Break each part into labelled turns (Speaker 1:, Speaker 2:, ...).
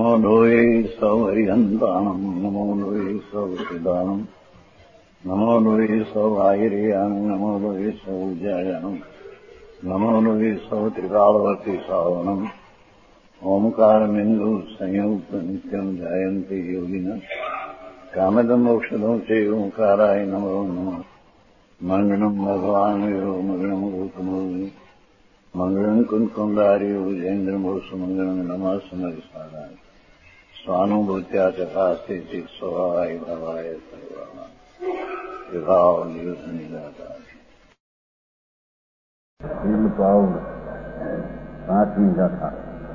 Speaker 1: નમો લોહે સૌ હરિહંતાણમ નમો લોહે સૌ સિદાનમ નમો લોહે સૌ આયર્યાણમ નમો લોહે સૌ જયાણમ નમો લોહે સૌ ત્રિકાળવતી સાવણમ ઓમકારમિંદુ સંયુક્ત નિત્યમ જાયંતિ યોગિન કામદમોક્ષદો છે ઓંકારાય નમો નમઃ મંગળમ ભગવાન વીરો મંગળમ ગૌતમોની મંગળમ કુંકુંડાર્યો જૈન્દ્રમોષ મંગળમ નમઃ સમરિસારાય સ્વાનુભૂત્યા ચકાસ્તે ચિત સ્વભાવાય ભવાય સર્વાના વિભાવ નિયુદ્ધ નિરાકાર
Speaker 2: पाव 5वीं गाथा।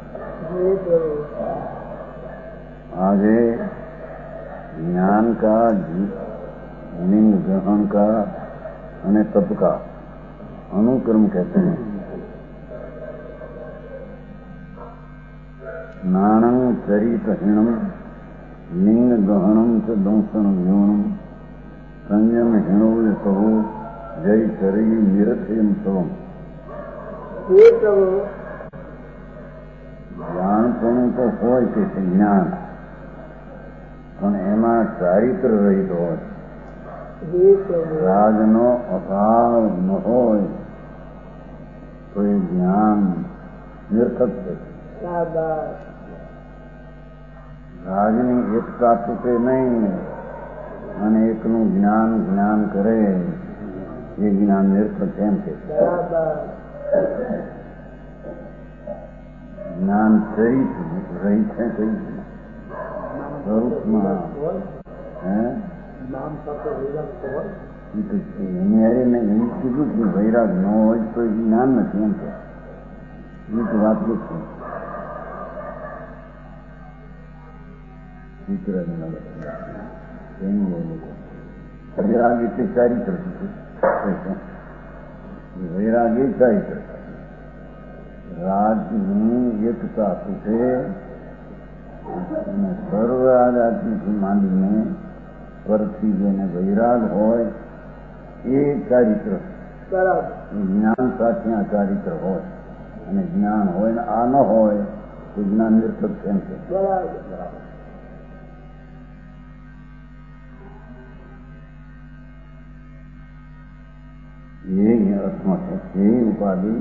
Speaker 2: आगे ज्ञान का लिंग ग्रहण का અને તપ का अनुक्रम कहते हैं। नाणं चरितहीणं लिंग ग्रहणं च दंशन व्योणं संयम हीणो सहो जय चरई निरथयम सवम। જાણપણું તો હોય કે જ્ઞાન, પણ એમાં ચારિત્ર રહિત હોય, રાજનો અભાવ ન હોય તો એ જ્ઞાન નિરર્થક છે. રાજની એકતા તૂટે નહીં અને એકનું જ્ઞાન જ્ઞાન કરે એ જ્ઞાન નિરર્થક એમ છે. જ્ઞાન ચરિત રહી છે કઈ સ્વરૂપમાં કીધું કે વૈરાગ ન હોય તો એ જ્ઞાન નથી એમ કે એ તો વાત છે. વૈરાગ એટલે ચારિત્ર, વૈરાગ એ ચારિત્ર. રાજની એકતા તૂટે અને સર્વ આજાતિથી માંડીને પરથી જેને વૈરાગ હોય એ ચારિત્ર, જ્ઞાન સાથે આ ચારિત્ર હોય અને જ્ઞાન હોય ને આ ન હોય તો જ્ઞાન નિરર્થક કેમ છે. એ અર્થમાં છે. એ ઉપાધિ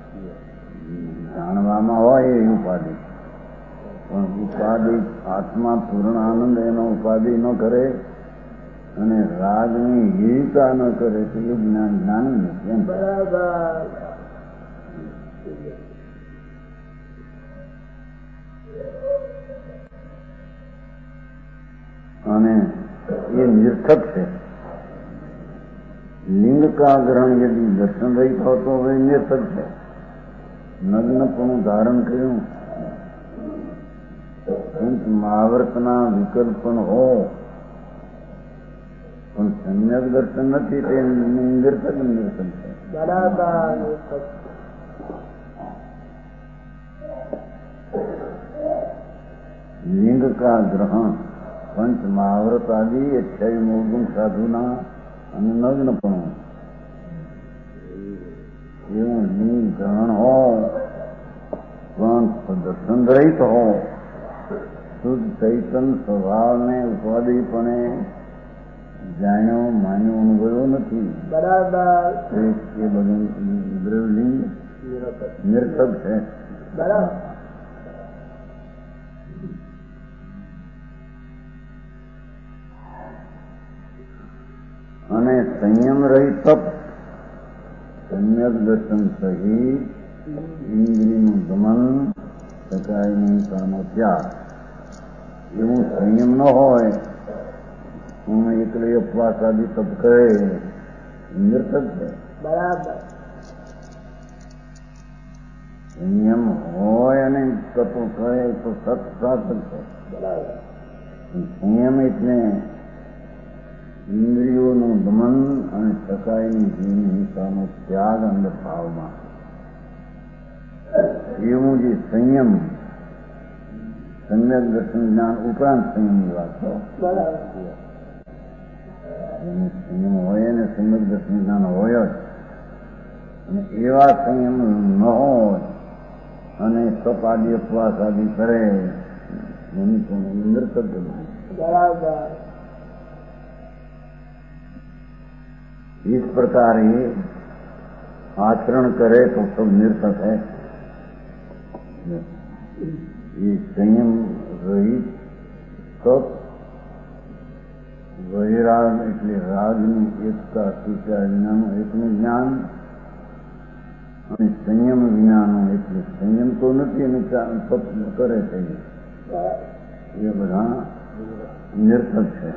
Speaker 2: જાણવામાં હોય એ ઉપાધિ, પણ ઉપાધિ આત્મા પૂર્ણ આનંદ એનો ઉપાધિ ન કરે અને રાગની હીરતા ન કરે તો એ જ્ઞાન જ્ઞાન નથી એમ. અને એ નિરર્થક છે. લિંગ કા ગ્રહણ યદि દર્શન રહિત હોતો હોય નિરર્થક છે. નગ્નપણું ધારણ કર્યું મહાવર્તના વિકલ્પ પણ હો પણ સમ્યક દર્શન નથી તે નિરર્થક નિરર્થક છે. લિંગ કા ગ્રહણ પંચ મહાવ્રત આદિ 28 મૂળગુણ સાધુના અને નગ્નપણું એવું લિંગ ગ્રહણ હો પણ દર્શન રહિત હો, શુદ્ધ ચૈતન સ્વભાવને ઉપાધિપણે જાણ્યો માન્યો અનુભવ્યો નથી બરાબર એ બધું દ્રવલિંગ નિરર્થક છે. બરાબર. અને સંયમ રહિત તપ, સમ્યક દર્શન સહિત ઇન્દ્રિયનું દમન, સકાયની હિંસાનો ત્યાગ, એવું સંયમ ન હોય હું એકલે ઉપવાસ આદિ તપ કરે નિરર્થક છે. બરાબર. સંયમ હોય અને તપ કરે તો સત સાર્થક છે. બરાબર. સંયમ એટલે ઇન્દ્રિયોનું દમન અને સકાયની જીવની હિંસાનો ત્યાગ અંદર ભાવમાં, એવું જે સંયમ સમ્યક દર્શન જ્ઞાન ઉપરાંત સંયમની વાત છે. સંયમ હોય ને સમ્યક દર્શન જ્ઞાન હોય જ અને એવા સંયમ ન હોય અને તપ આદિ ઉપવાસ આદિ કરે મનુષ્યને નિર્થક બને.
Speaker 3: બરાબર.
Speaker 2: इस प्रकार ये आचरण करे तो सब निरर्थक है. ये संयम रहित सब વૈરાગ એટલે રાગની એકતા તૂટ્યા વિનાનું એકનું જ્ઞાન અને સંયમ વિનાનું એટલે સંયમ તો નથી અને તપ કરે છે એ બધા નિરર્થક છે.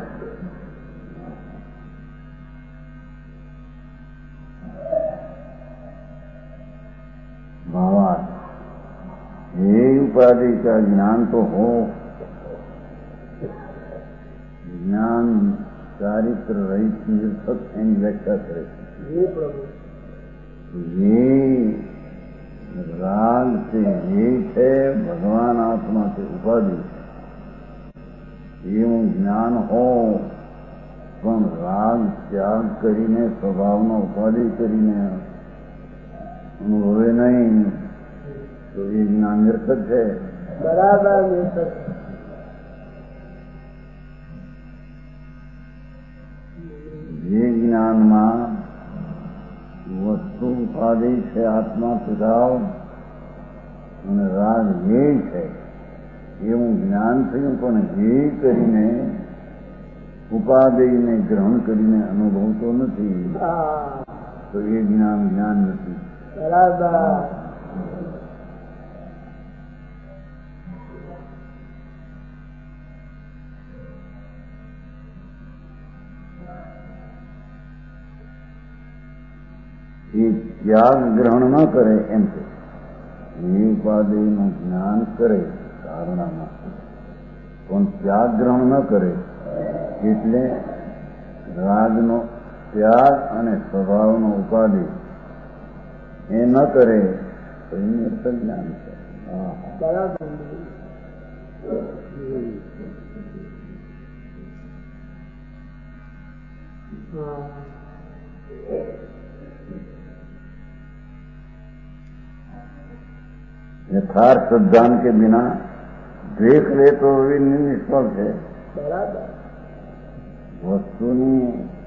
Speaker 2: भावार्थ ये उपाधि का ज्ञान तो हो, ज्ञान चारित्र रहित निरर्थक एनी व्याख्या करे. ये राग से ये है भगवान आत्मा से उपाधि એવું જ્ઞાન હો પણ રાગ ત્યાગ કરીને સ્વભાવનો ઉપાધિ કરીને અનુભવે નહીં તો એ જ્ઞાન નિરર્થક છે.
Speaker 3: બરાબર નિરર્થક.
Speaker 2: જે જ્ઞાનમાં વસ્તુ ઉપાધિ છે આત્મા સ્વભાવ અને રાગ એ છે એવું જ્ઞાન થયું પણ એ કરીને ઉપાધિને ગ્રહણ કરીને અનુભવતો નથી તો એ જ્ઞાન જ્ઞાન નથી.
Speaker 3: બરાબર.
Speaker 2: એ ત્યાગ ગ્રહણ ન કરે એમ છે. એ ઉપાધિનું જ્ઞાન કરે ધારણામાં પણ ત્યાગ ગ્રહણ ન કરે એટલે રાગનો ત્યાગ અને સ્વભાવનો ઉપાધિ એ ન કરે તો એ નિરર્થક જ્ઞાન છે.
Speaker 3: બરાબર.
Speaker 2: यथार्थ ज्ञान के बिना देख ले तो भी निष्फल है.
Speaker 3: બરાબર.
Speaker 2: વસ્તુની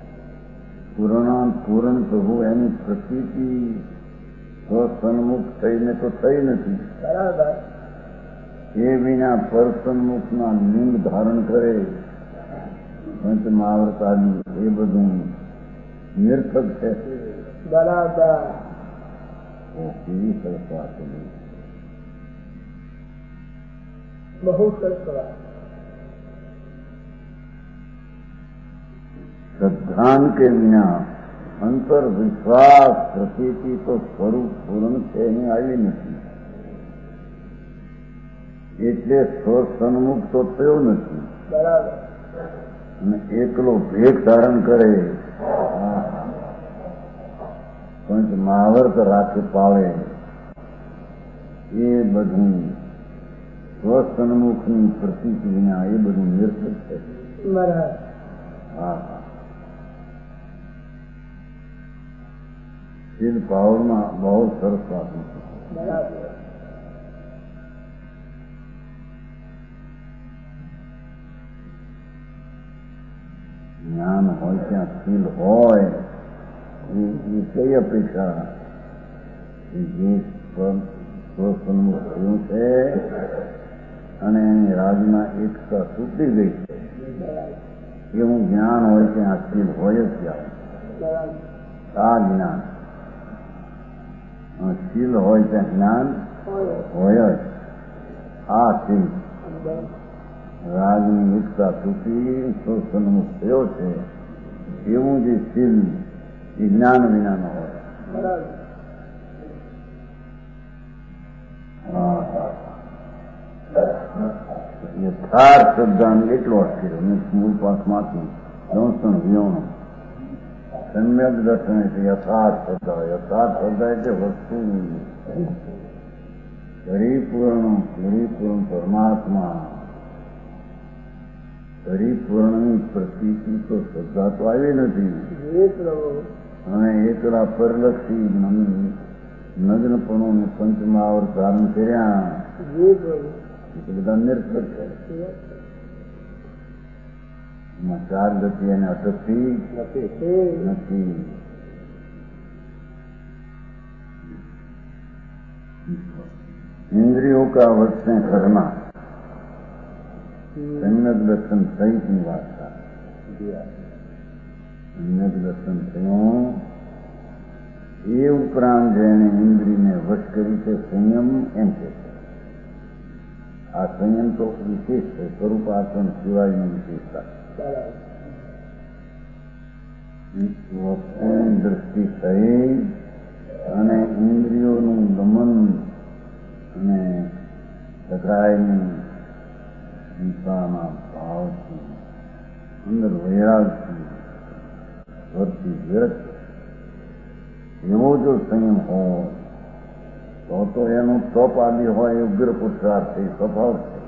Speaker 2: પૂર્ણ થવું એની પ્રતીતિ સ્વસન્મુખ થઈને તો થઈ નથી.
Speaker 3: બરાબર.
Speaker 2: એ વિના પરસન્મુખના લિંગ ધારણ કરે પંચ મહાવૃત આદિ એ બધું નિરર્થક છે.
Speaker 3: બરાબર.
Speaker 2: કેવી સરસ વાત છે.
Speaker 3: બહુ સરસ વાત.
Speaker 2: श्रद्धान के बिना अंतर विश्वास प्रतीति तो स्वरूप पूर्ण છે એની આવી નથી એટલે સ્વસન્મુખ તો થયો નથી.
Speaker 3: બરાબર.
Speaker 2: અને એકલો ભેગ ધારણ કરે પંચ મહાવર્ત રાખે પાળે એ બધું સ્વસન્મુખની પ્રતીતિ વિના એ બધું નિરર્થક છે.
Speaker 3: બરાબર.
Speaker 2: હા. શીલ પાવરમાં બહુ સરસ વાત નથી.
Speaker 3: બરાબર.
Speaker 2: જ્ઞાન હોય ત્યાં શીલ હોય એ કઈ અપેક્ષા જે સ્વસન્મુખ થયું છે અને એની રાજમાં એકતા તૂટી ગઈ છે એવું જ્ઞાન હોય ત્યાં શીલ હોય જ ત્યાં. આ જ્ઞાન શીલ હોય ત્યાં જ્ઞાન હોય જ. આ શીલ રાગની એકતા તૂટી સ્વસન્મુખ થયો છે એવું જે શીલ એ જ્ઞાન વિના ન હોય. યથાર્થ શબ્દાન એટલો અસ્થિર મૂળ પાઠમાંથી દંશન વિયોણો સમ્યક દર્શન એટલે યથાર્થ શબ્દ. યથાર્થ શબ્દ એટલે વસ્તુ પરિપૂર્ણ પરમાત્મા પરિપૂર્ણની પ્રતીતિ તો શ્રદ્ધા તો આવી નથી. અને એકલા પરલક્ષી નગ્નપણું પંચમહાવર્ત ધારણ કર્યા નથી તો બધા નિરર્થક છે. એમાં ચાર ગતિ એને અટકતી નથી. इंद्रियों का वश में करना सम्यक दर्शन सहितની વાર્તા. सम्यक દર્શન થયું એ ઉપરાંત જેણે ઇન્દ્રિયને વશ કરી છે સંયમ એમ કે છે. આ સંયમ તો વિશેષ છે, સ્વરૂપ આસન સિવાયની વિશેષતા. વસ્તુની દ્રષ્ટિ સહિત અને ઇન્દ્રિયોનું દમન અને ટકરાયની હિંસાના ભાવથી અંદર વૈરાગથી વર્તી વિરક્ત એવો જો સંયમ હોય તો એનો તપ આદિ હોય ઉગ્ર પુરુષાર્થ એ સ્વભાવ છે.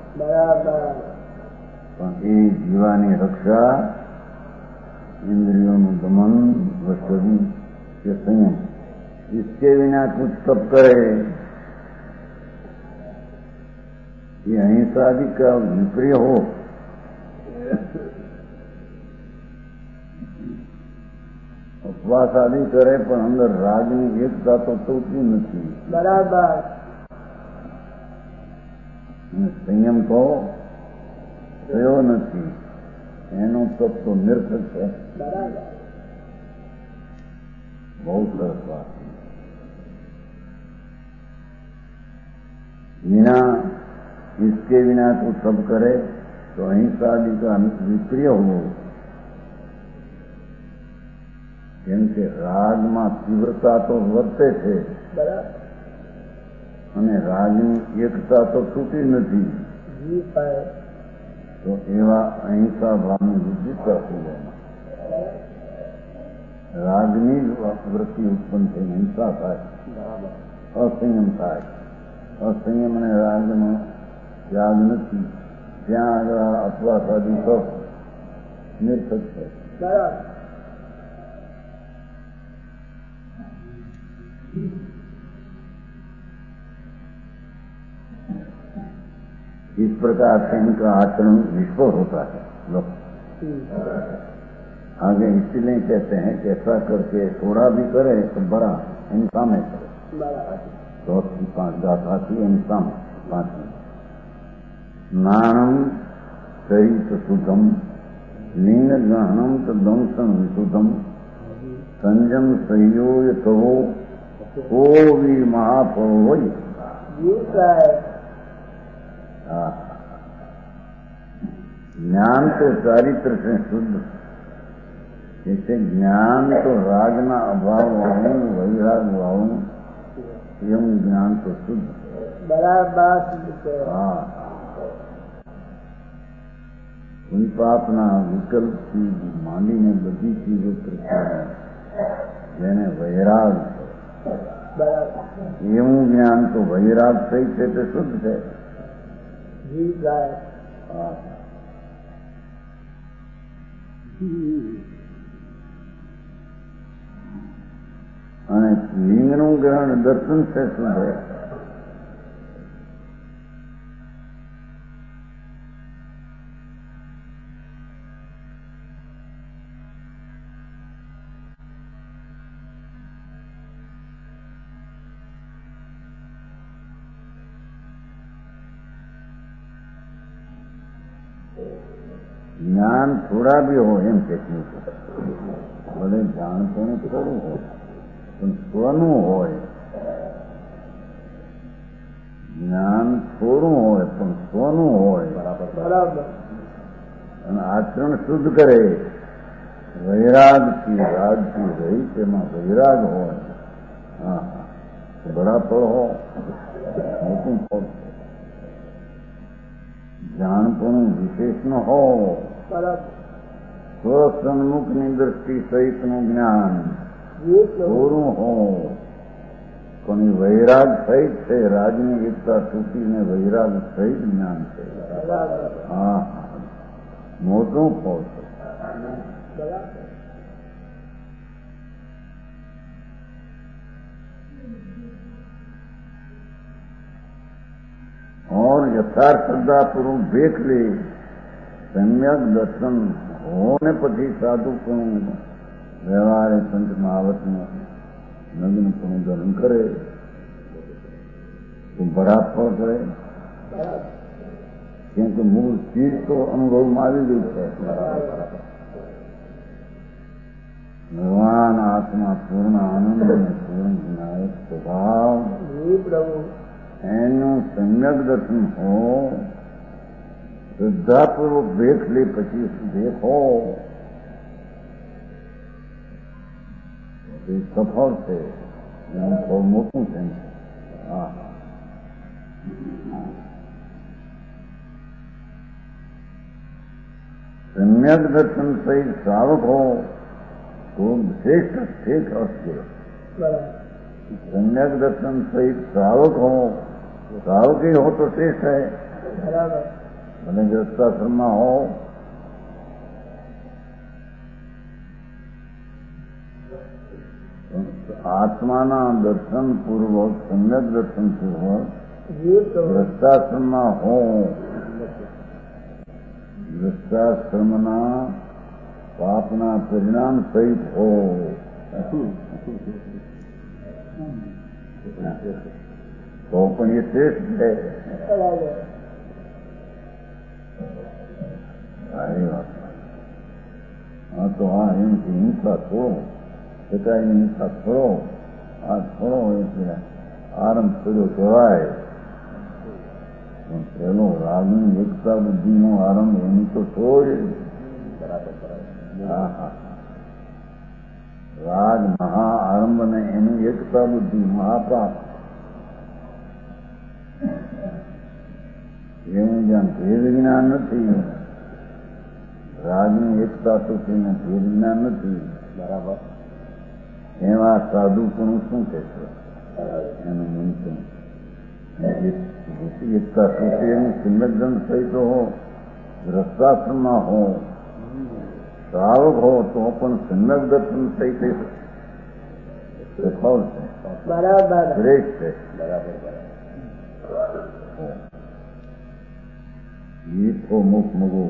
Speaker 2: પણ એ જીવાની રક્ષા, इंद्रियों दमन वस्तु के संयम, इसके बिना कुछ तप करे ये अहिंसा आदि का विप्रिय हो. उपवास आदि करे पर अंदर रागनी एकता तो टूटती नहीं.
Speaker 3: बराबर.
Speaker 2: संयम तो થયો નથી એનો તપ તો નિરર્થક છે. બહુ સરસ વાત. बिना इसके बिना तो सब करे तो अहिंसा आदि का विप्रिय हो. કેમ કે રાગમાં તીવ્રતા તો વર્તે છે અને રાગની એકતા તો તૂટી નથી. તો એવા અહિંસા ભાવની વૃદ્ધિ કરતી જાય. રાગની જ વૃત્તિ ઉત્પન્ન થઈને હિંસા થાય, અસંયમ થાય. અસંયમ અને રાગનો ત્યાગ નથી. ત્યાં આગળ અપવાસ આદિ તપ નિરર્થક છે. इस प्रकार से इनका आचरण विस्फोट होता है. लोग आगे इसलिए कहते हैं कि ऐसा करके थोड़ा भी करे तो बड़ा हिंसा में करे. 4-5 गाथा थी हिंसा में 5 में. स्नानम सहित शुद्धम लिंग ग्रहणम तो दंशन विशुद्धम संयम सहयोग कहो को भी महापो. ज्ञान तो चारित्र से शुद्ध. जैसे ज्ञान तो रागना अभाव वाऊ वैराग वाऊ एवं ज्ञान तो शुद्ध. हाँ, कोई पापना विकल्प चीज मांडी ने बधी चीजों प्रकार જેને વૈરાગ એવું જ્ઞાન તો વૈરાગ થઈ છે તે શુદ્ધ છે. અને લિંગનું ગ્રહણ દર્શન છે શુદ્ધ છે. જ્ઞાન થોડા બી હોય એમ કેટલું ભલે જાણપણું થોડું હોય પણ સ્વનું હોય. જ્ઞાન થોડું હોય પણ સ્વનું હોય બરાબર. અને આચરણ શુદ્ધ કરે. વૈરાગથી રાગથી રહી તેમાં વૈરાગ હોય. હા, બડા ફળ હોય, મોટું ફળ. જાણપણું વિશેષ ન હો. સ્વસન્મુખની દ્રષ્ટિ સહિતનું જ્ઞાન થોડું હો પણ એ વૈરાગ સહિત છે. રાજની એકતા તૂટીને વૈરાગ સહિત જ્ઞાન છે. હા, મોટું ફળ છે. और और यथार्थ श्रद्धापूर्वक देख ले, सम्यक दर्शन होने પછી સાધુ પણ વ્યવહારે સંત મહાવતને નગ્ન પણ ધર્મ કરે તો બરાબર કરે, કેમ કે મૂળ ચીજ તો અનુભવમાં આવી ગઈ છે. ભગવાન આત્મા પૂર્ણ આનંદ અને પૂર્ણ વિનાયક સ્વભાવ, એનું સમ્યક દર્શન હો, શ્રદ્ધાપૂર્વક દેખ લે પછી દેખો એ સફળ છે, એનું બહુ મોટું છે. સમ્યક દર્શન સહિત શ્રાવક હો तो श्रेष्ठ ठीक अर्थ सम्यक दर्शन सहित श्रावक हो, श्रावक ही हो तो श्रेष्ठ है. मैंने गृहस्थाश्रम में हो आत्मा दर्शन पूर्वक सम्यक दर्शन पूर्वक गृहस्थाश्रम में हो, गृहस्थाश्रम पापना परिणाम सहित हो तो पण ये श्रेष्ठ है. सारी बात. हाँ तो हाँ इनकी हिंसा छोड़ो, पिता हिंसा छोड़ो, आज छोड़ो એટલે આરંભ કર્યો કહેવાય. પેલો રાગની એકતા બુદ્ધિનો આરંભ એની તો છોડ. રાગ મહા આરંભ ને એની એકતા બુદ્ધિ મહાપાપ. એવું જ્યાં ભેદ જ્ઞાન નથી, રાગની એકતા તો તેને ભેદ જ્ઞાન નથી. બરાબર. એવા સાધુ પણ શું કે છે એનું મંત્ર એકતા તૂટે એનું સંવેદન સહિત હો, રસ્તાશ્રમમાં હો, શ્રાવક હો તો પણ સમ્યક દર્શન થઈ છે, સફળ છે,
Speaker 3: બરાબર
Speaker 2: શ્રેષ્ઠ છે. બરાબર ગીત હો મુખ મગો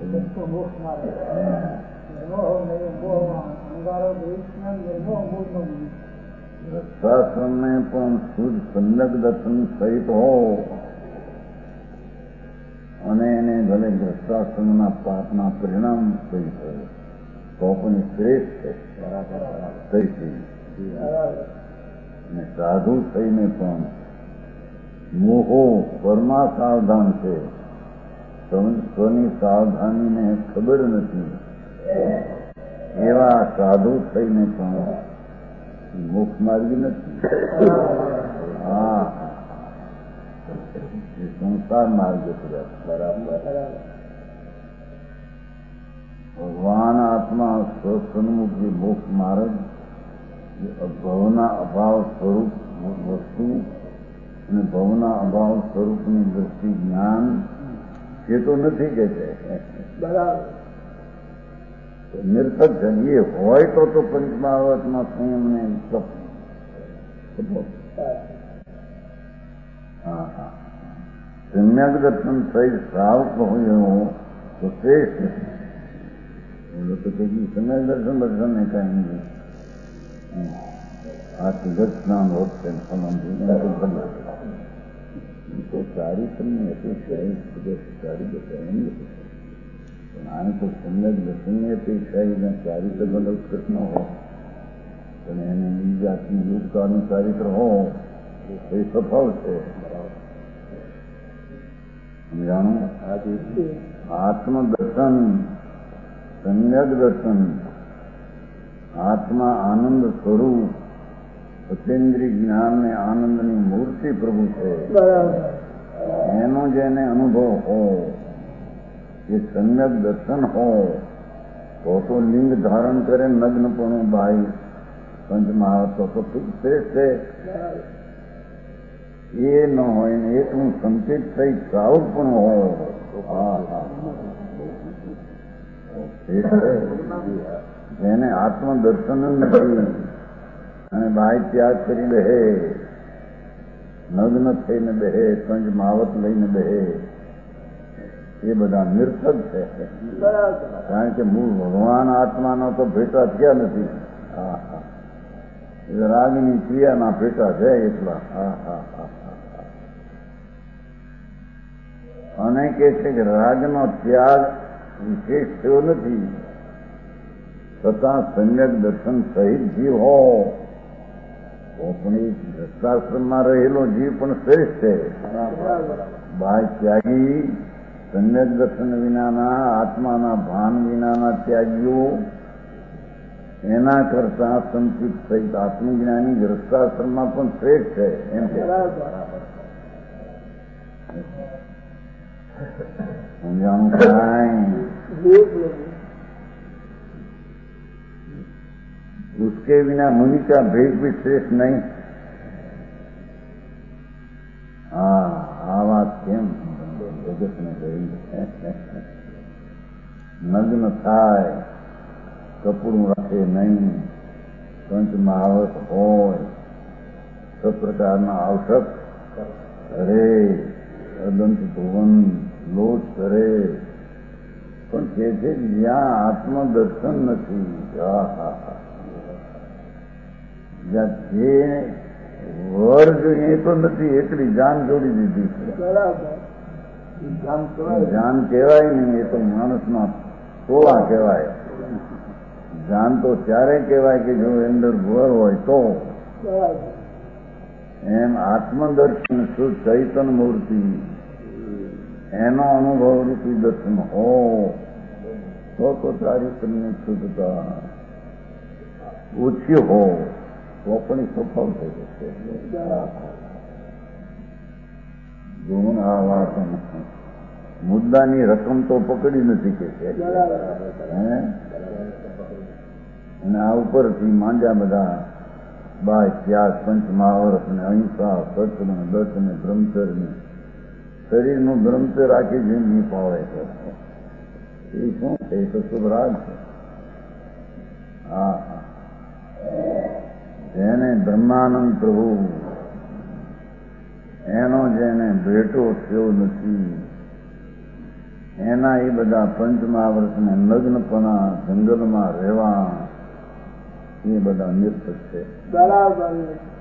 Speaker 2: રસ્તાશ્રમ ને પણ શુદ્ધ સમ્યક દર્શન સહિત હો અને એને ભલે ગ્રસ્તાશ્રમના પાપના પરિણામ થઈ થયું તો પણ શ્રેષ્ઠ છે. અને સાધુ થઈને પણ મોહો પરમા સાવધાન છે, સ્વની સાવધાનીને ખબર નથી, એવા સાધુ થઈને પણ મોક્ષ માર્ગી નથી. હા સંસાર માર્ગ બરાબર. ભગવાન આત્મા સ્વસન્મુખી મોક્ષ માર્ગ ભવના અભાવ સ્વરૂપ વસ્તુ અને ભવના અભાવ સ્વરૂપની દ્રષ્ટિ જ્ઞાન એ તો નથી કે છે.
Speaker 3: બરાબર.
Speaker 2: નિર્થક છે. એ હોય તો પંચમહાવતમાં સંયમને સમ્યક દર્શન સહિત શ્રાવક હોય તો શ્રેષ્ઠ. સમ્યક દર્શન દર્શન ને કઈ નહીં. આ જગત સ્નાન હોત છે તો ચારિત્રની અપેક્ષા સારી બતાવી, પણ આને તો સમ્યક દર્શનની અપેક્ષા ચારિત્ર બદલ કૃષ્ણ હો અને એને એ જાતની યોગતાનું ચારિત્ર હો એ સફળ છે. સમજાણું? આત્મદર્શન, સમ્યક દર્શન, આત્મા આનંદ સ્વરૂપ અતેન્દ્રિય જ્ઞાન ને આનંદની મૂર્તિ પ્રભુ છે. એનો જેને અનુભવ હો, એ સમ્યક દર્શન હો તો લિંગ ધારણ કરે નગ્નપણું બાઈ પંચમહાવત તો શ્રેષ્ઠ છે. એ ન હોય ને એકનું સંચિત થઈ શ્રાવક પણ હોય જેને આત્મદર્શન જ નથી અને બાહ્ય ત્યાગ કરી રહે નગ્ન થઈને બેહે, કંજ માવત લઈને બેહે, એ બધા નિર્થક છે. કારણ કે મૂળ ભગવાન આત્માનો તો ભેટા થયા નથી. રાગની ક્રિયાના ભેટા છે એટલા. અને કે છે કે રાગનો ત્યાગ વિશેષ થયો નથી, છતાં સમ્યક દર્શન સહિત જીવ હો તો પણ એ દત્તાશ્રમમાં રહેલો જીવ પણ શ્રેષ્ઠ છે. બાહ્ય ત્યાગી, સમ્યક દર્શન વિનાના, આત્માના ભાન વિનાના ત્યાગીઓ એના કરતા સંકિત સહિત આત્મજ્ઞાની ગ્રસ્તાશ્રમમાં પણ શ્રેષ્ઠ છે. એમ છે. સમજાણું કાંઈ? उसके बिना मुनि का भेद भी श्रेष्ठ नहीं. આ વાત કેમ જગતને કહી? નગ્ન થાય, કપડું રાખે નહીં, પંચ મહાવત હોય, સબ પ્રકારના આવશ્યક કરે, અદંત ધોવન લોટ કરે, પણ કે છે જ્યાં આત્મદર્શન નથી, જ્યાં જે વર જોઈએ તો નથી, એટલી જાન જોડી દીધી છે. જાન કહેવાય નહીં, એ તો માણસના ટોળા કહેવાય. જાન તો ત્યારે કહેવાય કે જો અંદર વર હોય તો. એમ આત્મદર્શન શુદ્ધ ચૈતન મૂર્તિ, એનો અનુભવ રૂપી દર્શન હો તો ચારિત્રની શુદ્ધતા ઓછી હો તો પણ સફળ થઈ જશે. ગુણ આ વાત મુદ્દાની રકમ તો પકડી નથી કે છે. અને આ ઉપરથી માંડ્યા બધા બાય ત્યાગ, પંચ મહાવર્ત ને અહિંસા, સત્ય ને દત્ત ને બ્રહ્મચર્ય, શરીરનું બ્રહ્મચર્ય આખી જિંદગી પાવે છે. એ શું છે? એ તો શુભરાજ છે. જેને બ્રહ્માનંદ પ્રભુ એનો જેને ભેટો થયો નથી, એના એ બધા પંચ મહાવર્તને નગ્નપણા જંગલમાં રહેવા એ બધા નિર્થક છે.
Speaker 3: બરાબર.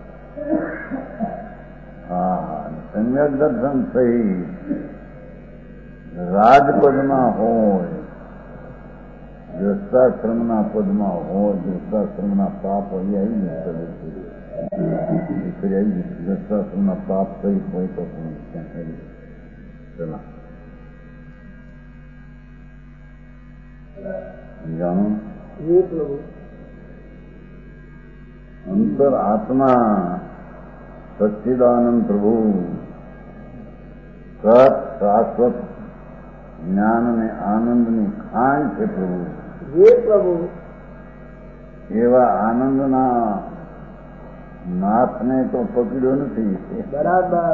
Speaker 2: સમ્યક દર્શન સહિત રાજપદમાં હોય, ગ્રસ્તાશ્રમના પદમાં હોય, ગ્રસ્તાશ્રમના પાપ હોય, ગ્રસ્તાશ્રમના પાપ સહિત હોય તો પણ ચલા જાણો. અંતર આત્મા સચ્ચિદાનંદ પ્રભુ સત શાશ્વત જ્ઞાન અને આનંદની ખાણ છે પ્રભુ. એવા આનંદના નાથને તો પકડ્યો નથી.
Speaker 3: બરાબર.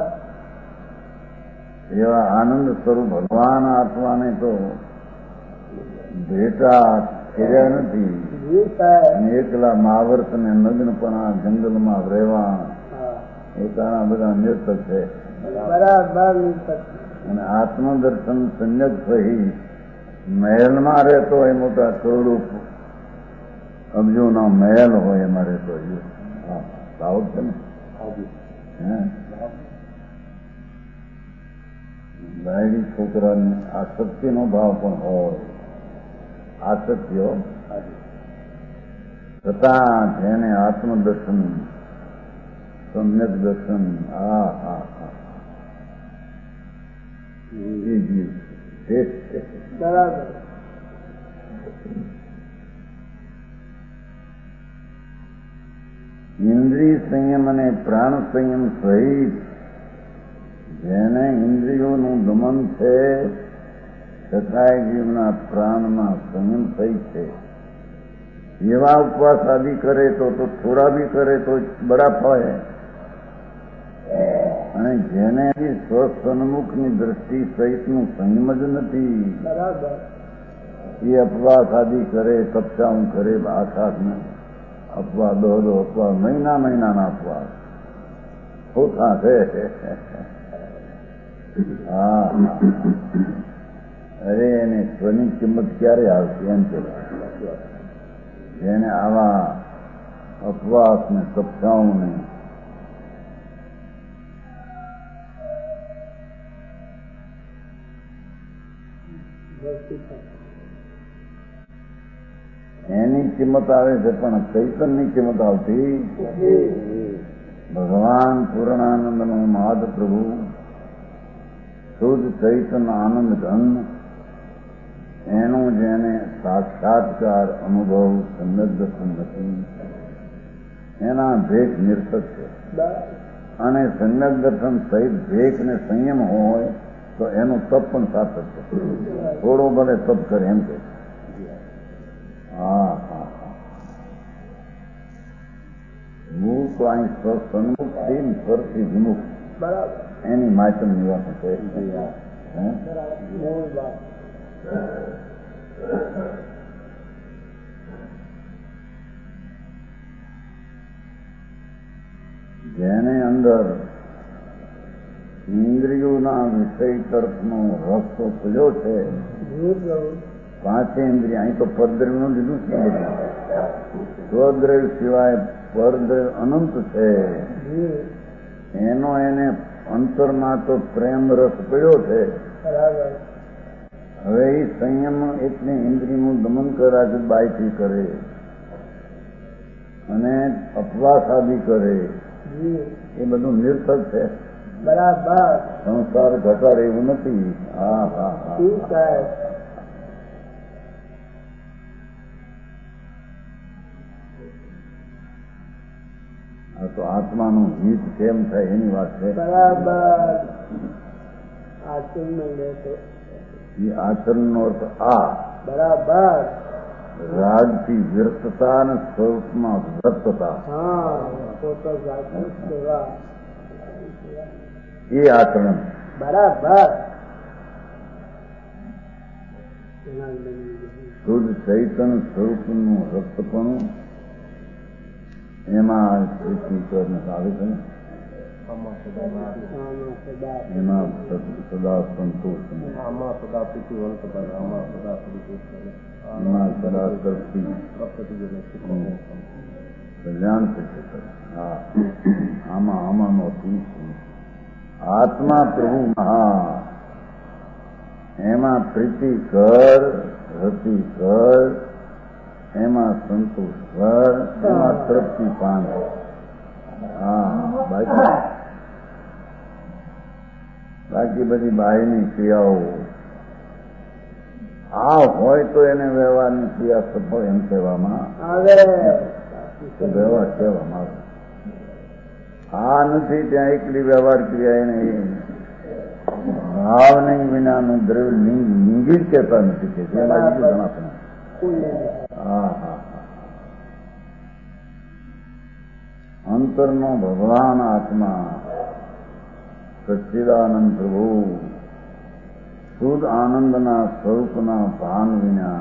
Speaker 2: એવા આનંદ સ્વરૂપ ભગવાન આત્માને તો ભેટા કર્યા નથી. અને એકલા મહાવર્ત ને નગ્નપણા જંગલમાં રહેવા એ કારણ બધા નિર્થક છે.
Speaker 3: બરાબર.
Speaker 2: અને આત્મદર્શન સંયત સહિત મહેલમાં રહેતો હોય, મોટા કરોડો અબજોના મહેલ હોય એમાં રહેતો હોય. સાઉથ છે ને, બાયડી છોકરાને આસક્તિનો ભાવ પણ હોય, આસક્તિઓ છતાં જેને આત્મદર્શન, સમ્યક દર્શન, એ જીવ શ્રેષ્ઠ છે.
Speaker 3: બરાબર.
Speaker 2: ઇન્દ્રિય સંયમ અને પ્રાણ સંયમ સહિત જેને ઇન્દ્રિયોનું દમન છે, છતાંય જીવના પ્રાણમાં સંયમ સહિત છે, એવા ઉપવાસ આદિ કરે તો થોડા બી કરે તો બરાબર હોય. અને જેને સ્વસન્મુખની દ્રષ્ટિ સહિતનું સંયમ જ નથી, એ અપવાસ આદિ કરે, સપ્તાહ કરે, આખાસને અપવા દો અપવા, મહિનાના અપવાસ, પોતા છે. હા અરે એને સ્વની કિંમત ક્યારે આવશે એમ કે જેને આવા અપવાસ ને તપસ્યાઓને એની કિંમત આવે છે, પણ ચૈતનની કિંમત આવતી. ભગવાન પૂર્ણાનંદનો નાદ પ્રભુ શુદ્ધ ચૈતન્ય આનંદ ઘન એનો જેને સાક્ષાત્કાર અનુભવ સંલગ્ન નથી એના ભેખ નિર્થક છે. અને સંયમ દર્શન સહિત ભેખ ને સંયમ હોય તો એનું તપ પણ સાર્થક છે. થોડો ભલે તપ કરે એમ કે મૂક અહીં સન્મુખ થી સ્વરથી વિમુખ એની માચમ નિવાસ છે. જેને અંદર ઇન્દ્રિયોના વિષય તરફનો રસ્તો ખુલ્યો છે. પાંચે ઇન્દ્રિય અહીં તો પરદ્રવ્યનું લીધું છે. સ્વદ્રવ્ય સિવાય પરદ્રવ્ય અનંત છે. એનો એને અંતરમાં તો પ્રેમ રસ પડ્યો છે. હવે એ સંયમ એટલે ઇન્દ્રિયનું દમન કરાશે બાયથી કરે અને અપવાસ આદિ કરે એ બધું નિર્થક છે.
Speaker 3: બરાબર
Speaker 2: સંસાર ઘટાડે એવું નથી. હા હા હા આ તો આત્માનું હિત કેમ થાય એની વાત છે.
Speaker 3: બરાબર
Speaker 2: એ આચરણનો અર્થ આ.
Speaker 3: બરાબર
Speaker 2: રાગથી વ્યર્થતા અને સ્વરૂપમાં વ્યર્થતા એ આચરણ.
Speaker 3: બરાબર
Speaker 2: શુદ્ધ ચૈતન્ય સ્વરૂપનું રક્તપણું એમાં આવે છે. એમાં સદા સંતોષ, એમાં સદા તૃપ્તિ, કલ્યાણ થશે. હા આમાંનો અતિશ આત્મા પ્રભુ મહા એમાં પ્રીતિ કર, રતિ કર, એમાં સંતોષ કર, એમાં તૃપ્તિ પાન. બાકી બધી બાહ્યની ક્રિયાઓ આ હોય તો એને વ્યવહારની ક્રિયા સફળ એમ કહેવામાં આવે. વ્યવહાર કહેવામાં આવે. આ નથી ત્યાં એકલી વ્યવહાર ક્રિયા એને ભાવ નહીં વિનાનું દ્રવ્ય લિંગી જ કહેતા નથી કે હા હા અંતરનો ભગવાન આત્મા સચ્ચિદાનંદ પ્રભુ શુદ્ધ આનંદના સ્વરૂપના ભાન વિના,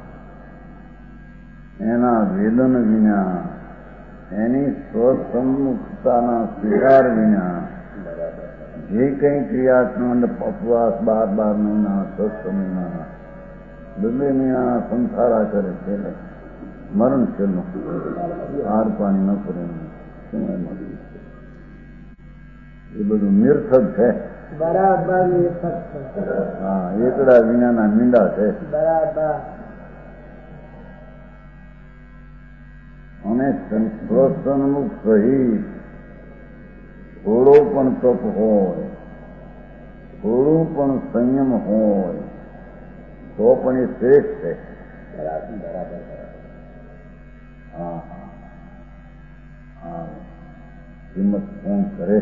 Speaker 2: એના વેદન વિના, એની સ્વસન્મુખતાના સ્વીકાર વિના જે કંઈ ક્રિયાત્મક અપવાસ 12 મહિના 6 મહિના 2 મહિના સંસારા કરે છે મરણ છેલ્લું હાર પાણી ન કરે એ બધું નિર્થક છે.
Speaker 3: બરાબર
Speaker 2: હા એકડા વિનાના મીંડા છે.
Speaker 3: બરાબર
Speaker 2: અને સ્વસન્મુખ સહિત થોડો પણ તપ હોય, થોડું પણ સંયમ હોય તો પણ એ શ્રેષ્ઠ છે.
Speaker 3: બરાબર
Speaker 2: હા હા કિંમત કોણ કરે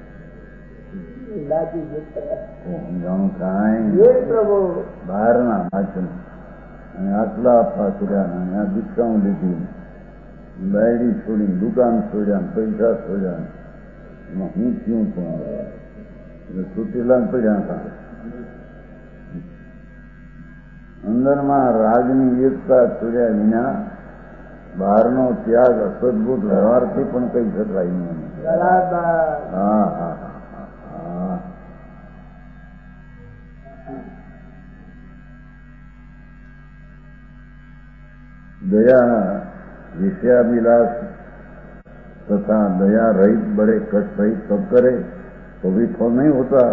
Speaker 2: સમજાણું કાંઈ બહારના વાંચન અને આટલા આપવા કર્યા અને આ દીક્ષાઓ લીધી, બાયડી છોડી, દુકાન છોડ્યા, પૈસા છોડ્યા, એમાં હું ક્યું પણ એટલે સુતીલા પડ્યા હતા. અંદરમાં રાગની એકતા છોડ્યા વિના બહારનો ત્યાગ અસદભૂત વ્યવહારથી પણ કહી શકાય નહીં.
Speaker 3: બરાબર.
Speaker 2: હા હા હા. दया विषयाभिलाष तथा दया रहित बड़े कष्ट रहित सब करे तो भी फल नहीं होता.